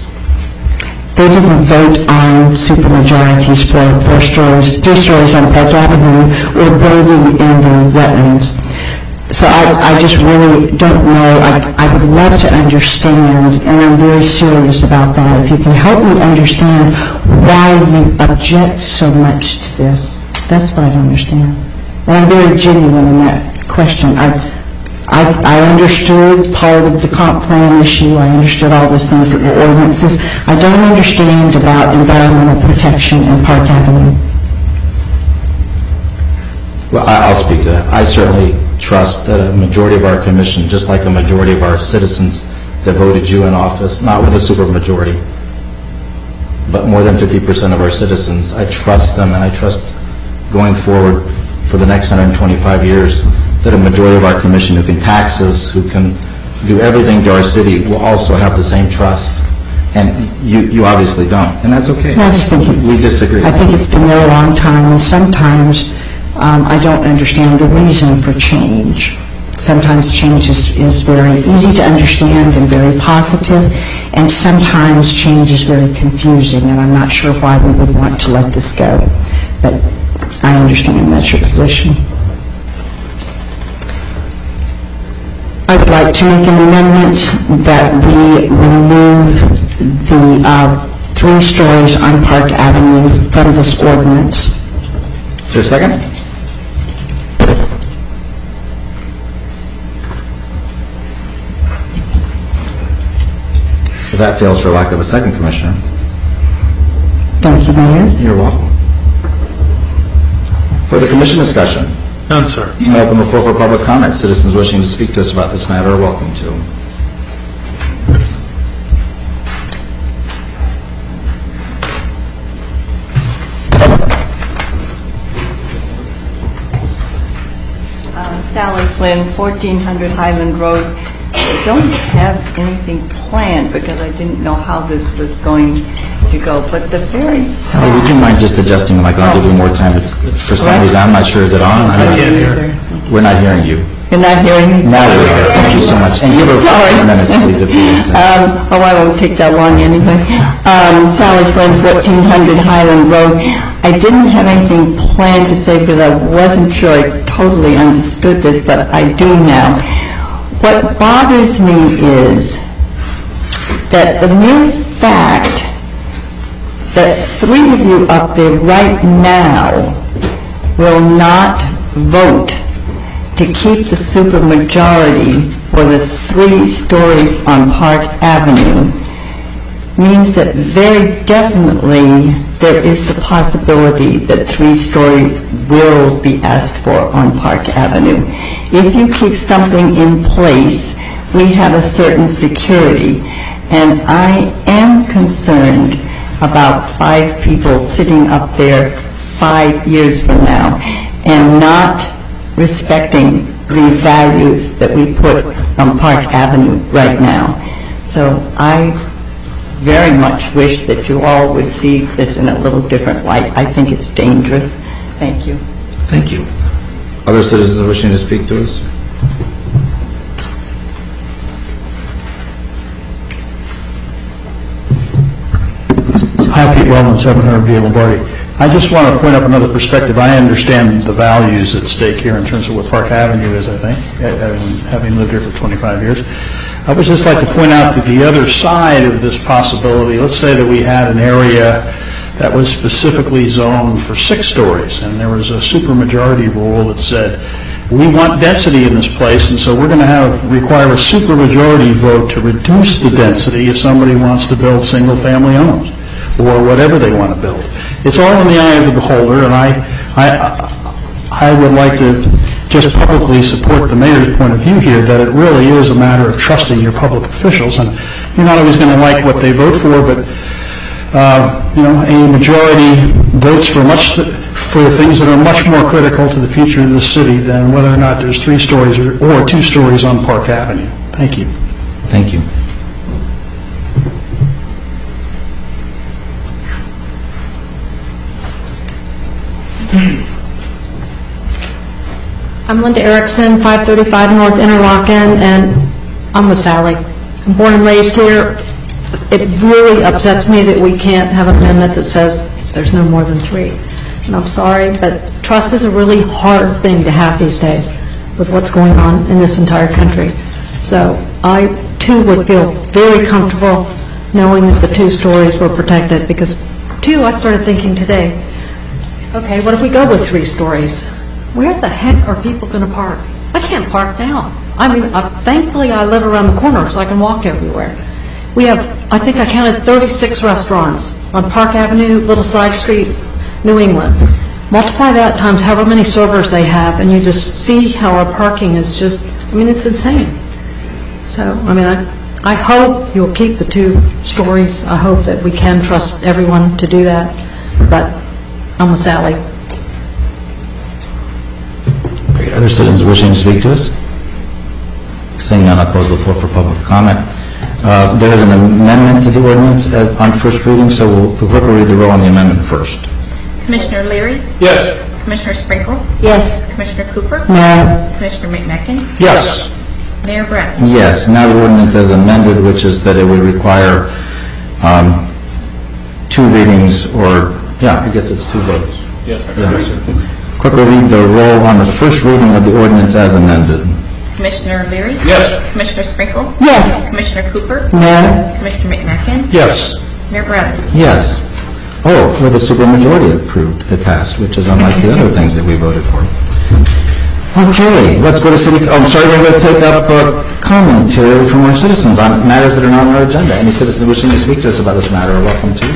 They didn't vote on supermajorities for four stories, three stories on Park Avenue or building in the wetlands. So I, I just really don't know. I, I would love to understand, and I'm very serious about that. If you can help me understand why you object so much to this, that's what I don't understand. And I'm very genuine in that question. I, I, I understood part of the comp plan issue. I understood all those things that were ordinances. I don't understand about environmental protection in Park Avenue. Well, I- I'll speak to that. I certainly trust that a majority of our commission, just like a majority of our citizens that voted you in office, not with a supermajority, but more than fifty percent of our citizens, I trust them, and I trust going forward for the next one hundred twenty-five years that a majority of our commission who can tax us, who can do everything to our city, will also have the same trust. And you, you obviously don't, and that's okay. I just think it's, we disagree. I think it's been there a long time, and sometimes um, I don't understand the reason for change. Sometimes change is, is very easy to understand and very positive, and sometimes change is very confusing, and I'm not sure why we would want to let this go. But I understand that's your position. I would like to make an amendment that we remove the uh, three stories on Park Avenue from this ordinance. Is there a second? Well, that fails for lack of a second, Commissioner. Thank you, Mayor. You're welcome. For the commission discussion. None, sir. I open the floor for public comment. Citizens wishing to speak to us about this matter are welcome to. Uh, Sally Flynn, fourteen hundred Highland Road. I don't have anything planned because I didn't know how this was going to go, but the very... Sally, would you mind just adjusting the mic? I'll give you more time. It's, for some What? reason, I'm not sure. Is it on? I don't- can't hear. We're not hearing you. You're not hearing me? Now we're here. Thank you so much. And give her Sorry. four minutes, please, if you would. Um, oh, I won't take that long anyway. Um, Sally Flynn, fourteen hundred Highland Road. I didn't have anything planned to say because I wasn't sure I totally understood this, but I do now. What bothers me is that the mere fact that three of you up there right now will not vote to keep the supermajority for the three stories on Park Avenue means that very definitely there is the possibility that three stories will be asked for on Park Avenue. If you keep something in place, we have a certain security, and I am concerned about five people sitting up there five years from now and not respecting the values that we put on Park Avenue right now. So I very much wish that you all would see this in a little different light. I think it's dangerous. Thank you. Thank you. Other citizens wishing to speak to us? Hi, Pete Wellman, seven hundred V. Lombardi. I just want to point up another perspective. I understand the values at stake here in terms of what Park Avenue is, I think, having, having lived here for twenty-five years. I would just like to point out that the other side of this possibility, let's say that we had an area that was specifically zoned for six stories, and there was a supermajority rule that said, we want density in this place, and so we're going to have require a supermajority vote to reduce the density if somebody wants to build single-family homes or whatever they want to build. It's all in the eye of the beholder, and I, I, I would like to just publicly support the mayor's point of view here that it really is a matter of trusting your public officials, and you're not always going to like what they vote for, but uh, you know, a majority votes for much for things that are much more critical to the future of the city than whether or not there's three stories or, or two stories on Park Avenue. Thank you. Thank you. I'm Linda Erickson, five thirty-five North Interlochen, and I'm with Sally. I'm born and raised here. It really upsets me that we can't have an amendment that says there's no more than three. And I'm sorry, but trust is a really hard thing to have these days. with what's going on in this entire country. So I, too, would feel very comfortable knowing that the two stories were protected, because, two, I started thinking today, okay, what if we go with three stories? Where the heck are people going to park? I can't park now. I mean, uh, thankfully, I live around the corner, so I can walk everywhere. We have, I think I counted thirty-six restaurants on Park Avenue, little side streets, New England. Multiply that times however many servers they have, and you just see how our parking is just, I mean, it's insane. So, I mean, I, I hope you'll keep the two stories. I hope that we can trust everyone to do that. But I'm with Sally. Great. Other citizens wishing to speak to us? Seeing none, I'll close the floor for public comment. Uh, there is an amendment to the ordinance as, on first reading, so we'll, the clerk will read the roll on the amendment first. Commissioner Leary? Yes. Commissioner Sprinkle? Yes. Commissioner Cooper? No. Commissioner McMecken? Yes. Mayor Brown? Yes. Now the ordinance as amended, which is that it would require um, two readings, or, yeah, I guess it's two votes. Yes, I Yes. Clerk will read the roll on the first reading of the ordinance as amended. Commissioner Leary? Yes. Commissioner Sprinkle? Yes. Commissioner Cooper? No. Commissioner McMecken? Yes. Mayor Brown? Yes. Oh, with a supermajority approved, it passed, which is unlike the other things that we voted for. Okay, let's go to city, oh, I'm sorry, we're going to take up uh, commentary from our citizens on matters that are not on our agenda. Any citizens wishing to speak to us about this matter are welcome to.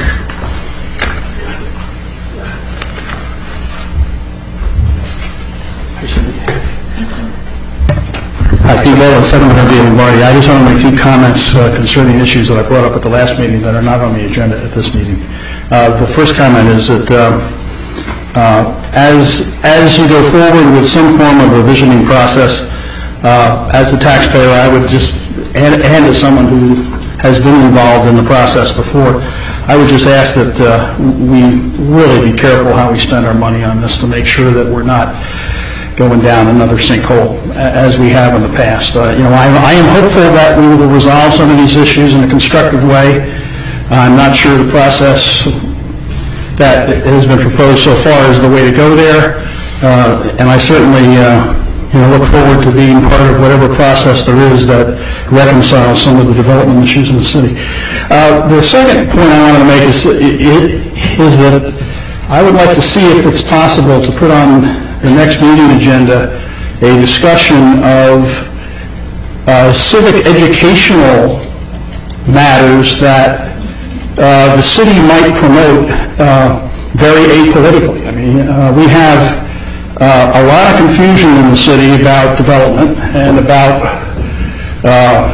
Hi, Pete Boland, seven hundred B Lombardi. I just want to make two comments uh, concerning issues that I brought up at the last meeting that are not on the agenda at this meeting. Uh, the first comment is that um, uh, as as you go forward with some form of revisioning process, uh, as a taxpayer, I would just, and, and as someone who has been involved in the process before, I would just ask that uh, we really be careful how we spend our money on this to make sure that we're not going down another sinkhole as we have in the past. Uh, you know, I, I am hopeful that we will resolve some of these issues in a constructive way. I'm not sure the process that has been proposed so far is the way to go there, uh, and I certainly uh, you know, look forward to being part of whatever process there is that reconciles some of the development issues in the city. Uh, the second point I want to make is, is that I would like to see if it's possible to put on the next meeting agenda a discussion of uh, civic educational matters that uh, the city might promote uh, very apolitically. I mean, uh, we have uh, a lot of confusion in the city about development and about uh,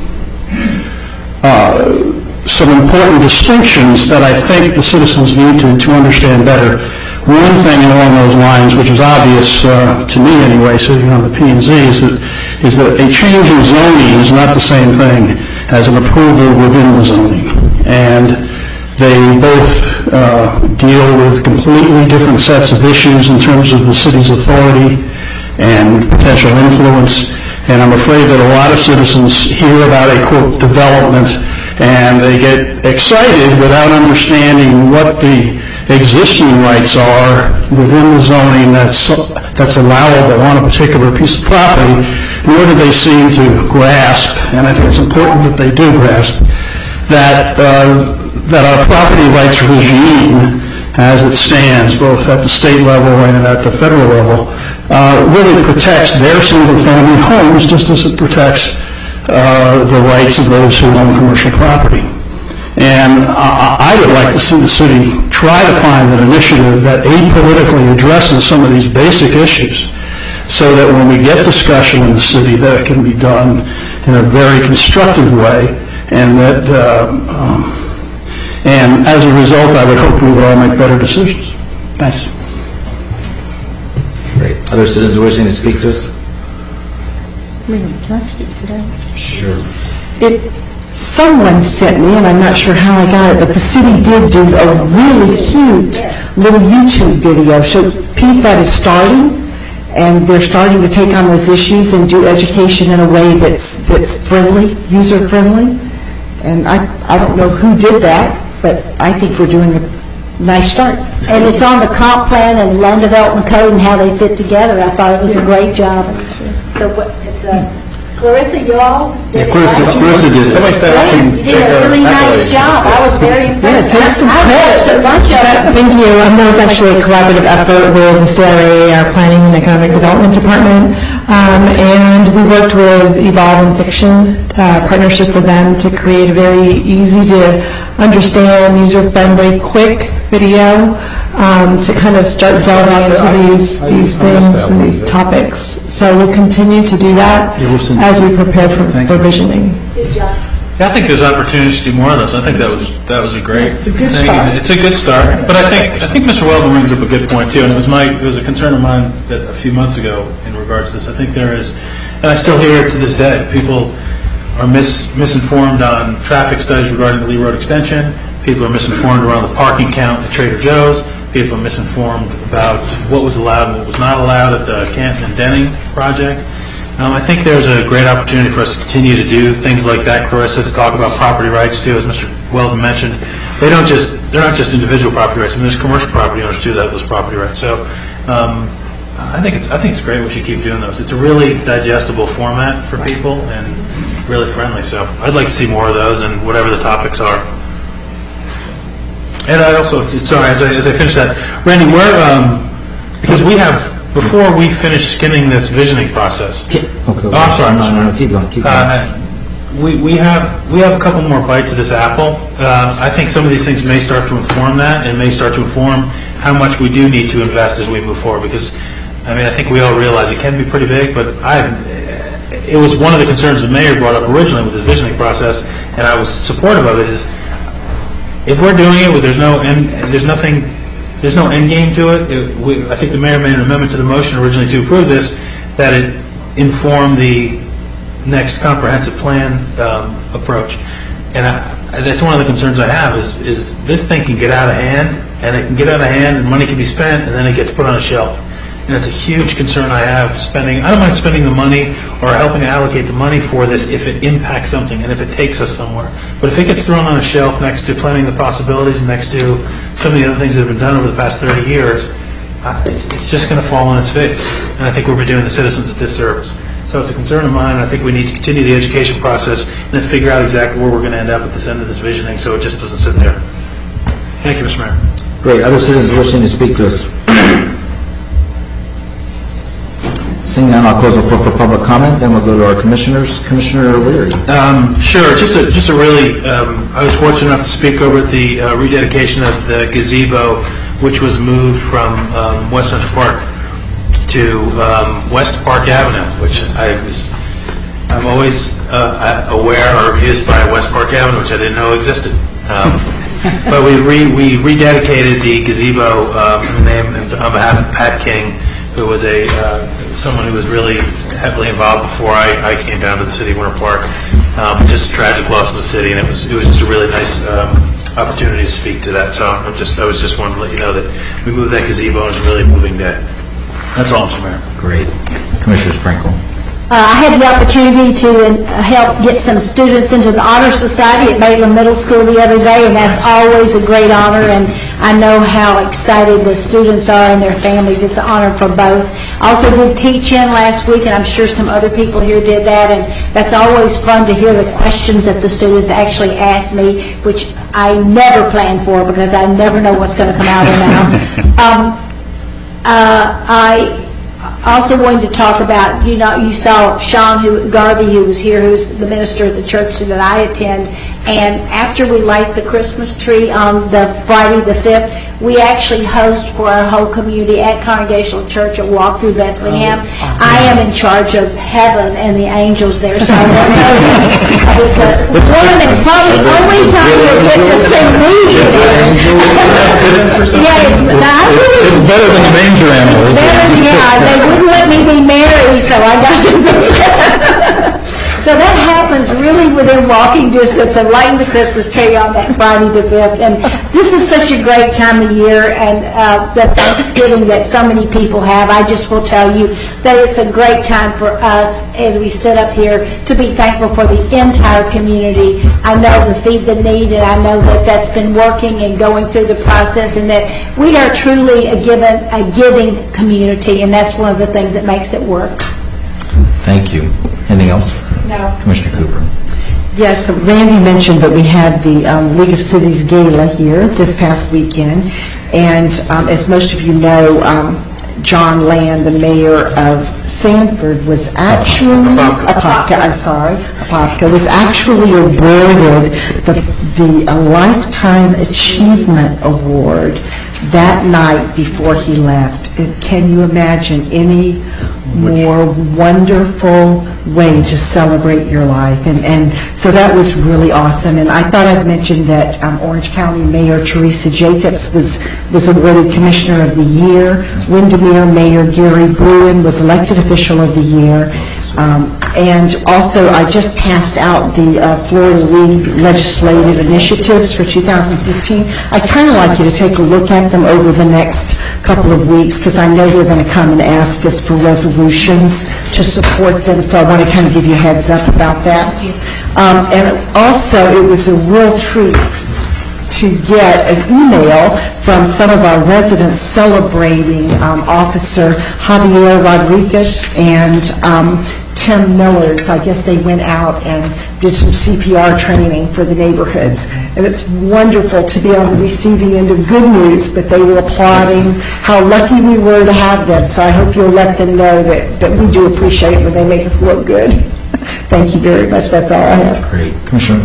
uh, some important distinctions that I think the citizens need to, to understand better. One thing along those lines, which is obvious uh, to me anyway, sitting on the P and Z, is that, is that a change in zoning is not the same thing as an approval within the zoning. And they both uh, deal with completely different sets of issues in terms of the city's authority and potential influence. And I'm afraid that a lot of citizens hear about a, quote, development, and they get excited without understanding what the existing rights are within the zoning that's that's allowable on a particular piece of property, nor do they seem to grasp, and I think it's important that they do grasp, that uh, that our property rights regime, as it stands, both at the state level and at the federal level, uh, really protects their single-family homes just as it protects uh, the rights of those who own commercial property. And I would like to see the city try to find an initiative that apolitically addresses some of these basic issues so that when we get discussion in the city that it can be done in a very constructive way, and that uh, um, and as a result I would hope we would all make better decisions. Thanks. Great. Other citizens wishing to speak to us? Can I speak today? Sure. It, someone sent me, and I'm not sure how I got it, but the city did do a really cute little YouTube video. So, Pete, that is starting, and they're starting to take on those issues and do education in a way that's that's friendly, user-friendly. And I, I don't know who did that, but I think we're doing a nice start. And it's on the comp plan and land development code and how they fit together. I thought it was a great job. It's a, it's a, Clarissa, you all did it. Clarissa, Clarissa did it. Somebody said I Great. can You check did a our really nice accolades. job. I was very impressed. take some I watched a bunch of them. Thank you. Um, That was actually a collaborative effort with the C R A, our Planning and Economic Development Department, um, and we worked with Evolve and Fiction, uh, partnership with them to create a very easy to understand, user-friendly, quick video um, to kind of start delving into these these things and these topics. So we'll continue to do that as we prepare for for visioning. Good job. Yeah, I think there's opportunities to do more of this. I think that was, that was a great It's a good thing. start. It's a good start. But I think, I think Mister Weldon brings up a good point too, and it was my, it was a concern of mine that a few months ago in regards to this. I think there is, and I still hear it to this day, people are mis, misinformed on traffic studies regarding the Lee Road extension. People are misinformed around the parking count at Trader Joe's. People are misinformed about what was allowed and what was not allowed at the Canton and Denning project. Um, I think there's a great opportunity for us to continue to do things like that, Clarissa, to talk about property rights too, as Mister Weldon mentioned. They don't just, they're not just individual property rights. I mean, there's commercial property owners too that have those property rights. So um, I think it's, I think it's great. We should keep doing those. It's a really digestible format for people and really friendly. So I'd like to see more of those and whatever the topics are. And I also, sorry, as I, as I finish that, Randy, where, um, because we have, before we finish skimming this visioning process. Okay. Oh, I'm sorry. I'm No, sorry. no, no, keep going, keep going. Uh, We, we have, we have a couple more bites of this apple. Uh, I think some of these things may start to inform that and may start to inform how much we do need to invest as we move forward. Because, I mean, I think we all realize it can be pretty big, but I, it was one of the concerns the mayor brought up originally with this visioning process, and I was supportive of it, is if we're doing it, there's no end, there's nothing, there's no end game to it. It we, I think the mayor made an amendment to the motion originally to approve this, that it informed the next comprehensive plan um, approach. And I, that's one of the concerns I have, is, is this thing can get out of hand, and it can get out of hand, and money can be spent, and then it gets put on a shelf. And it's a huge concern I have, spending, I don't mind spending the money or helping to allocate the money for this if it impacts something and if it takes us somewhere. But if it gets thrown on a shelf next to planning the possibilities, next to some of the other things that have been done over the past thirty years, uh, it's, it's just going to fall on its face. And I think we'll be doing the citizens a disservice. So it's a concern of mine. I think we need to continue the education process and then figure out exactly where we're going to end up at this end of this visioning, so it just doesn't sit there. Thank you, Mister Mayor. Great. Other citizens wishing to speak to us? Seeing none, I'll close the floor for public comment, then we'll go to our commissioners. Commissioner Leary. Um, sure. Just a, just a really, um, I was fortunate enough to speak over at the uh, rededication of the gazebo, which was moved from um, West Central Park to um, West Park Avenue, which I was, I'm always uh, aware or used by West Park Avenue, which I didn't know existed. Um, but we re, we rededicated the gazebo um, in the name on behalf of Pat King, who was a uh, someone who was really heavily involved before I, I came down to the city of Winter Park. Um, just a tragic loss in the city, and it was it was just a really nice um, opportunity to speak to that. So I'm just I was just wanting to let you know that we moved that gazebo, and it's a really moving day. That's all, Mister Mayor. Great. Commissioner Sprinkle. Uh, I had the opportunity to uh, help get some students into the Honor Society at Maitland Middle School the other day, and that's always a great honor, and I know how excited the students are and their families. It's an honor for both. I also did teach-in last week, and I'm sure some other people here did that, and that's always fun to hear the questions that the students actually ask me, which I never plan for because I never know what's going to come out of their mouths. Um, uh, I also wanted to talk about, you know, you saw Sean who, Garvey, who was here, who's the minister at the church that I attend, and after we light the Christmas tree on the Friday the fifth, we actually host for our whole community at Congregational Church a walk through Bethlehem. Oh, I am in charge of heaven and the angels there, so I don't know. It's a one and probably the only time you'll get to see me. Yeah, it's, I really, It's better than the manger animals. it's better, yeah, they wouldn't let me be Mary, so I got to be. So that happens really within walking distance of lighting the Christmas tree on that Friday the fifth. And this is such a great time of year, and uh, the Thanksgiving that so many people have. I just will tell you that it's a great time for us as we sit up here to be thankful for the entire community. I know the Feed the Need, and I know that that's been working and going through the process, and that we are truly a given, a giving community, and that's one of the things that makes it work. Thank you. Anything else? No. Commissioner Cooper. Yes, Randy mentioned that we had the um, League of Cities Gala here this past weekend, and um, as most of you know, um, John Land, the mayor of Sanford, was actually, Apopka, I'm sorry, Apopka, was actually awarded the, the uh, Lifetime Achievement Award that night before he left. And can you imagine any more wonderful way to celebrate your life? And, and so that was really awesome. And I thought I'd mention that um, Orange County Mayor Teresa Jacobs was, was awarded Commissioner of the Year. Windermere Mayor Gary Bruin was elected Official of the Year. Um, and also, I just passed out the uh, Florida League legislative initiatives for two thousand fifteen. I'd kind of like you to take a look at them over the next couple of weeks, because I know they're going to come and ask us for resolutions to support them, so I want to kind of give you a heads up about that. Um, and also, it was a real treat to get an email from some of our residents celebrating um, Officer Javier Rodriguez and um, Tim Millers. I guess they went out and did some C P R training for the neighborhoods. And it's wonderful to be on the receiving end of good news, but they were applauding how lucky we were to have them. So I hope you'll let them know that, that we do appreciate it when they make us look good. Thank you very much. That's all I have. Great. Commissioner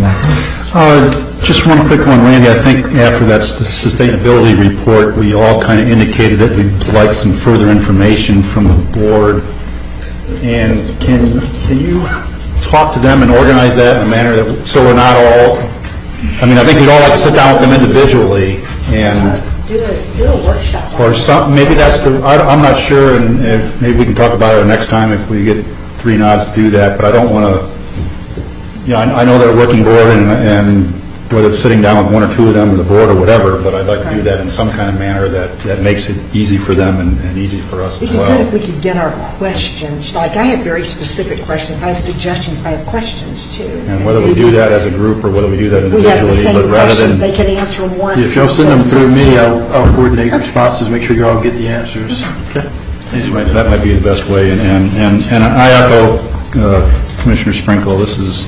Uh, just one quick one, Randy. I think after that sustainability report, we all kind of indicated that we'd like some further information from the board. And can can you talk to them and organize that in a manner that, so we're not all, I mean, I think we'd all like to sit down with them individually and Do a, do a workshop. or some, maybe that's the, I, I'm not sure, and if, maybe we can talk about it next time if we get three nods to do that, but I don't want to, you know, I, I know they're a working board, and, and whether it's sitting down with one or two of them or the board or whatever, but I'd like to do that in some kind of manner that, that makes it easy for them and, and easy for us It'd as be well. good if we could get our questions, like I have very specific questions, I have suggestions, I have questions too. And whether we do that as a group or whether we do that We have the individually, same but rather questions, than... they can answer them once. If you'll send them through me, I'll I'll coordinate responses, make sure you all get the answers. Okay. That might be the best way, and, and, and and I echo uh, Commissioner Sprinkle, this is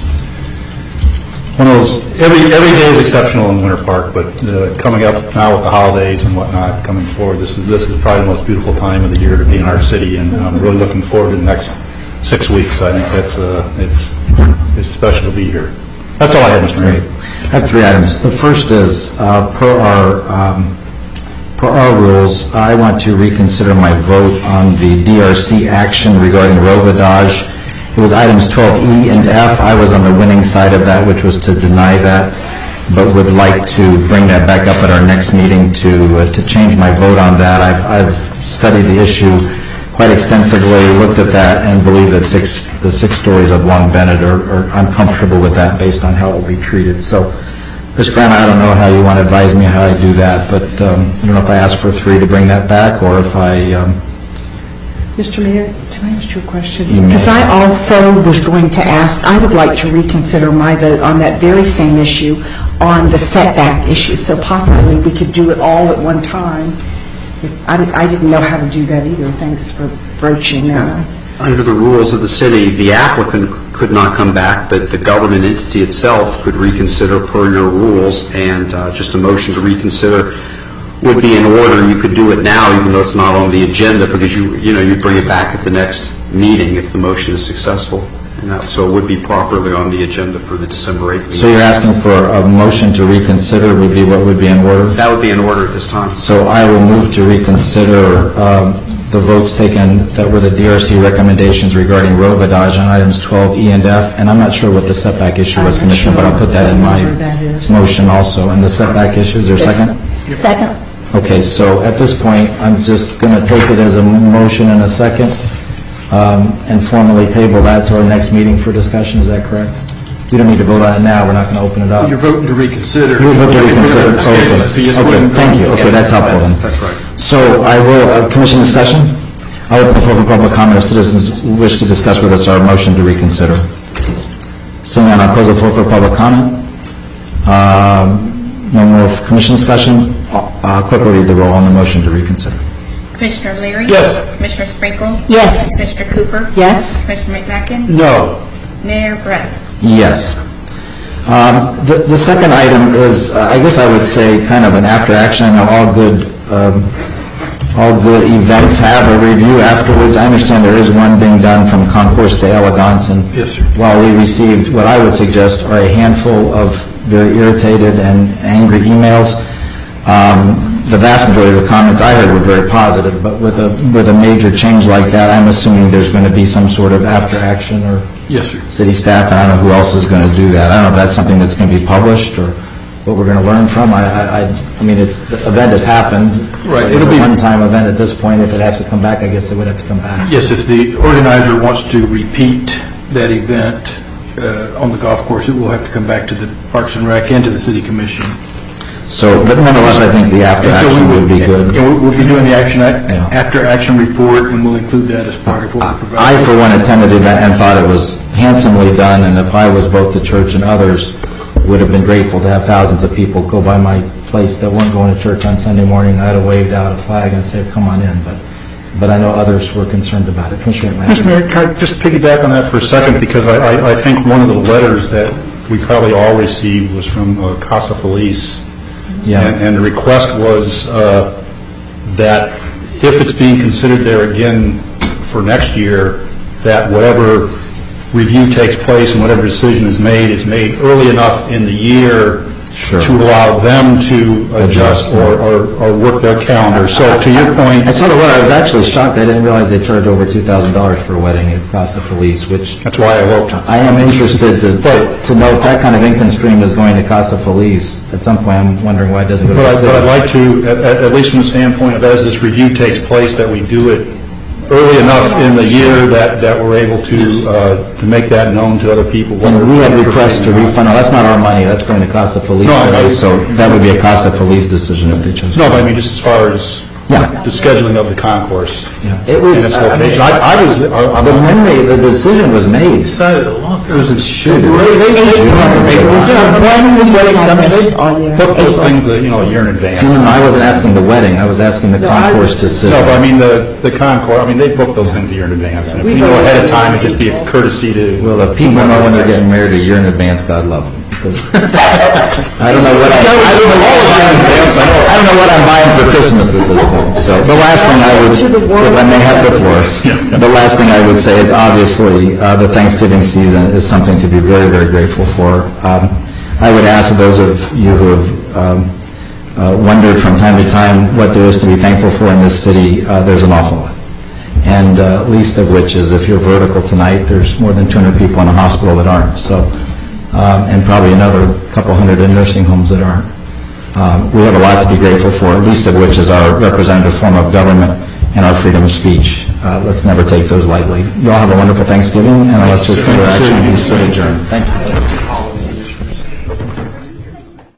one of those, every every day is exceptional in Winter Park, but uh, coming up now with the holidays and whatnot, coming forward, this is this is probably the most beautiful time of the year to be in our city, and I'm really looking forward to the next six weeks. I think that's uh, it's it's special to be here. That's all I have, Mister Mayor. I have three items. The first is, uh, per our um, per our rules, I want to reconsider my vote on the D R C action regarding Rovidage. It was items twelve E and F. I was on the winning side of that, which was to deny that, but would like to bring that back up at our next meeting to uh, to change my vote on that. I've I've studied the issue quite extensively, looked at that, and believe that six the six stories of Long Bennett are, are I'm comfortable with that based on how it will be treated. So, Miz Grant, I don't know how you want to advise me how I do that, but um, I don't know if I ask for three to bring that back or if I. Um, Mister Mayor, can I ask you a question? You may. Because I also was going to ask, I would like to reconsider my vote on that very same issue, on the setback issue, so possibly we could do it all at one time. If- I I didn't know how to do that either. Thanks for broaching that. Under the rules of the city, the applicant could not come back, but the government entity itself could reconsider per your rules, and uh, just a motion to reconsider would be in order. You could do it now, even though it's not on the agenda, because you you know, you'd bring it back at the next meeting if the motion is successful. And that, so it would be properly on the agenda for the December eighth meeting. So you're asking for a motion to reconsider would be what would be in order? That would be in order at this time. So I will move to reconsider um, the votes taken that were the D R C recommendations regarding Rovidage on items twelve E and F, and I'm not sure what the setback issue was, Commissioner, but I'll put that in my motion also. And the setback issue, is there a second? Second. Okay, so at this point, I'm just going to take it as a motion and a second, um, and formally table that to our next meeting for discussion, is that correct? We don't need to vote on it now, we're not going to open it up. You're voting to reconsider. You're voting to reconsider, So you okay. just Okay, wouldn't- thank you, okay, that's helpful then. That's right. So I will, uh, commission discussion? I'll open the floor for public comment if citizens wish to discuss with us our motion to reconsider. Seeing none, I'll close the floor for public comment. Um, No more commission discussion. Uh, Clerk will read the roll on the motion to reconsider. Commissioner Leary? Yes. Commissioner Sprinkle? Yes. Commissioner Cooper? Yes. Commissioner McMacken? No. Mayor Brett? Yes. Um, The the second item is, uh, I guess I would say, kind of an after-action. I know all good, um, all good events have a review afterwards. I understand there is one being done from Concourse de Elegance, and Yes, sir. while we received what I would suggest are a handful of very irritated and angry emails, um, the vast majority of the comments I heard were very positive, but with a with a major change like that, I'm assuming there's going to be some sort of after-action or Yes, sir. city staff, and I don't know who else is going to do that. I don't know if that's something that's going to be published or what we're going to learn from. I, I, I I mean, it's, the event has happened. Right. It's It'll a be- one-time event at this point. If it has to come back, I guess it would have to come back. Yes, if the organizer wants to repeat that event uh, on the golf course, it will have to come back to the Parks and Rec and to the City Commission. So, but nonetheless, I think the And so we after-action would be good. Yeah, we'll we'll be doing the action, ac- Yeah. after-action report, and we'll include that as part of what we provide. I, for one, attended the event and thought it was handsomely done, and if I was both the church and others, would have been grateful to have thousands of people go by my place that weren't going to church on Sunday morning. I'd have waved out a flag and said, come on in, but but I know others were concerned about it. Commissioner Mister McMahon. Mayor, can I just piggyback on that for a second, because I- I I think one of the letters that we probably all received was from uh, Casa Feliz. Yeah. And and the request was uh, that if it's being considered there again for next year, that whatever review takes place and whatever decision is made is made early enough in the year Sure. to allow them to adjust or or or work their calendar. So to your point... I saw the letter. I was actually shocked. I didn't realize they charged over two thousand dollars for a wedding at Casa Feliz, which... That's why I wrote. I am interested to, to to know if that kind of income stream is going to Casa Feliz. At some point, I'm wondering why it doesn't go to But the I- city. but I'd like to, at- at at least from the standpoint of as this review takes place, that we do it early enough in the year that that we're able to uh, to make that known to other people. And we have requests to refund, no, that's not our money, that's going to Casa Feliz. No, I- I- So that would be a Casa Feliz decision if they chose. No, but I mean, just as far as Yeah. the scheduling of the concourse Yeah. It was, and its I mean, location. I I was, I- I'm... the memory, the decision was made. Decided a long time. It was in Shoot. Put those things, uh, you know, a year in advance. No, no, I wasn't asking the wedding, I was asking the concourse decision. No, but I mean, the the concourse, I mean, they book those things a year in advance. And if we know ahead of time, it'd just be a courtesy to... Well, if people know when they're getting married a year in advance, God love them. Because I don't know what I, I don't know what I'm buying. I don't know what I'm buying for Christmas at this point. So the last thing I would, if I may have the floor, the last thing I would say is obviously uh, the Thanksgiving season is something to be very, very grateful for. Um, I would ask those of you who have um, uh, wondered from time to time what there is to be thankful for in this city, uh, there's an awful lot. And uh, least of which is if you're vertical tonight, there's more than two hundred people in a hospital that aren't. So. Um, and probably another couple hundred in nursing homes that aren't. Um, we have a lot to be grateful for, least of which is our representative form of government and our freedom of speech. Uh, let's never take those lightly. You all have a wonderful Thanksgiving, and unless there's further action, we sit adjourned. Thank you.